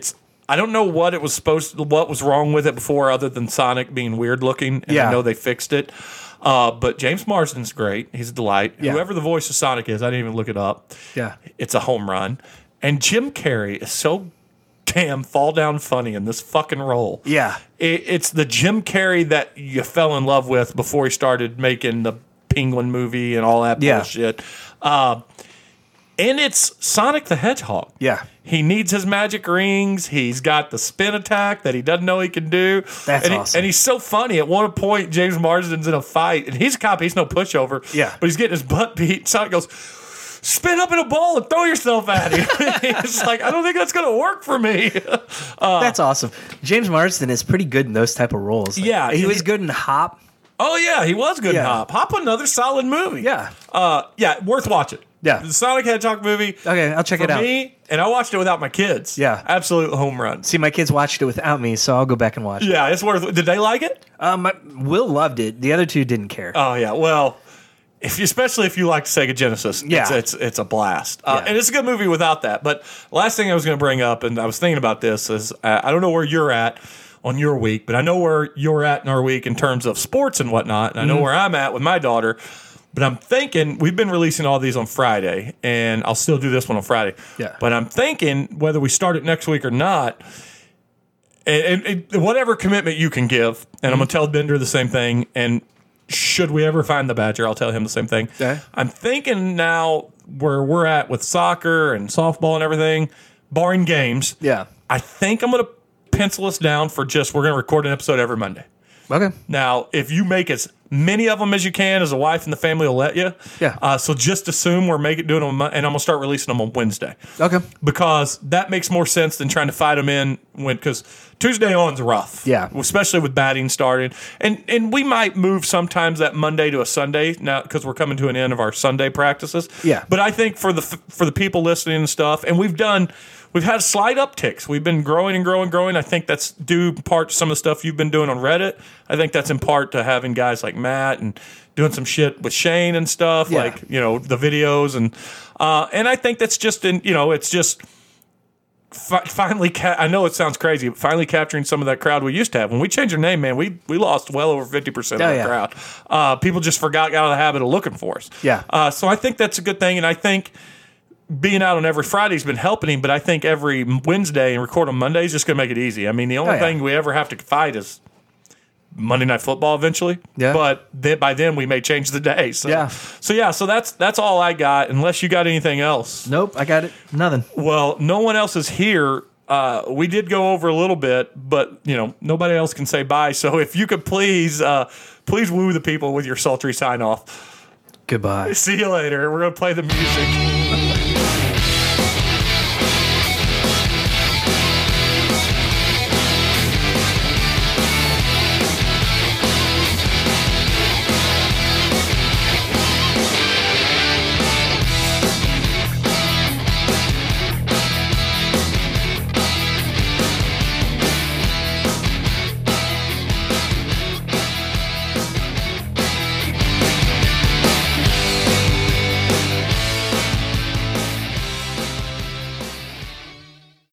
I don't know what it was supposed to, what was wrong with it before, other than Sonic being weird looking. And Yeah. I know they fixed it. Uh, but James Marsden's great. He's a delight. Yeah. Whoever the voice of Sonic is, I didn't even look it up. Yeah. It's a home run. And Jim Carrey is so damn fall down funny in this fucking role. Yeah. It, it's the Jim Carrey that you fell in love with before he started making the Penguin movie and all that Yeah. bullshit. Uh, and it's Sonic the Hedgehog. Yeah. He needs his magic rings. He's got the spin attack that he doesn't know he can do. That's and he, awesome. And he's so funny. At one point, James Marsden's in a fight, and he's a cop. He's no pushover. Yeah. But he's getting his butt beat. Sonic goes, spin up in a ball and throw yourself at him. It's like, I don't think that's going to work for me. That's awesome. James Marsden is pretty good in those type of roles. Like, Yeah, he he- was good in Hop. Oh, yeah, he was good in Yeah. Hop. Hop, another solid movie. Yeah. Uh, yeah, worth watching. Yeah. The Sonic Hedgehog movie. Okay, I'll check for it out. me, and I watched it without my kids. Yeah. Absolute home run. See, my kids watched it without me, so I'll go back and watch it. Yeah, it's worth. Did they like it? Um, my, Will loved it. The other two didn't care. Oh yeah. Well, if you, especially if you like Sega Genesis, Yeah. it's it's, it's a blast. Uh, Yeah. And it's a good movie without that. But last thing I was going to bring up, and I was thinking about this, is uh, I don't know where you're at on your week, but I know where you're at in our week in terms of sports and whatnot, and I know Mm-hmm. where I'm at with my daughter. But I'm thinking we've been releasing all these on Friday, and I'll still do this one on Friday. Yeah. But I'm thinking whether we start it next week or not, and, and, and whatever commitment you can give, and I'm gonna tell Bender the same thing. And should we ever find the Badger, I'll tell him the same thing. Okay. I'm thinking now where we're at with soccer and softball and everything, barring games. Yeah. I think I'm gonna pencil us down for just we're gonna record an episode every Monday. Okay. Now, if you make as many of them as you can, as a wife and the family will let you. Yeah. Uh, so just assume we're making doing them, on Mon- and I'm gonna start releasing them on Wednesday Okay. because that makes more sense than trying to fight them in when because Tuesday on's rough. Yeah. Especially with batting started, and and we might move sometimes that Monday to a Sunday now because we're coming to an end of our Sunday practices. Yeah. But I think for the for the people listening and stuff, and we've done. We've had slight upticks. We've been growing and growing, growing. I think that's due in part to some of the stuff you've been doing on Reddit. I think that's in part to having guys like Matt and doing some shit with Shane and stuff, Yeah. like, you know, the videos. And uh, and I think that's just, in you know, it's just fi- finally, ca- I know it sounds crazy, but finally capturing some of that crowd we used to have. When we changed our name, man, we, we lost well over fifty percent of Oh, the yeah. crowd. Uh, people just forgot, got out of the habit of looking for us. Yeah. Uh, so I think that's a good thing. And I think being out on every Friday has been helping him, but I think every Wednesday and record on Monday is just going to make it easy. I mean, the only Oh, yeah. thing we ever have to fight is Monday Night Football eventually. Yeah. But then, by then we may change the day. So, Yeah. So yeah, so that's that's all I got. Unless you got anything else. Nope, I got it. Nothing. Well, no one else is here. Uh, we did go over a little bit, but you know nobody else can say bye. So if you could please, uh, please woo the people with your sultry sign off. Goodbye. See you later. We're gonna play the music.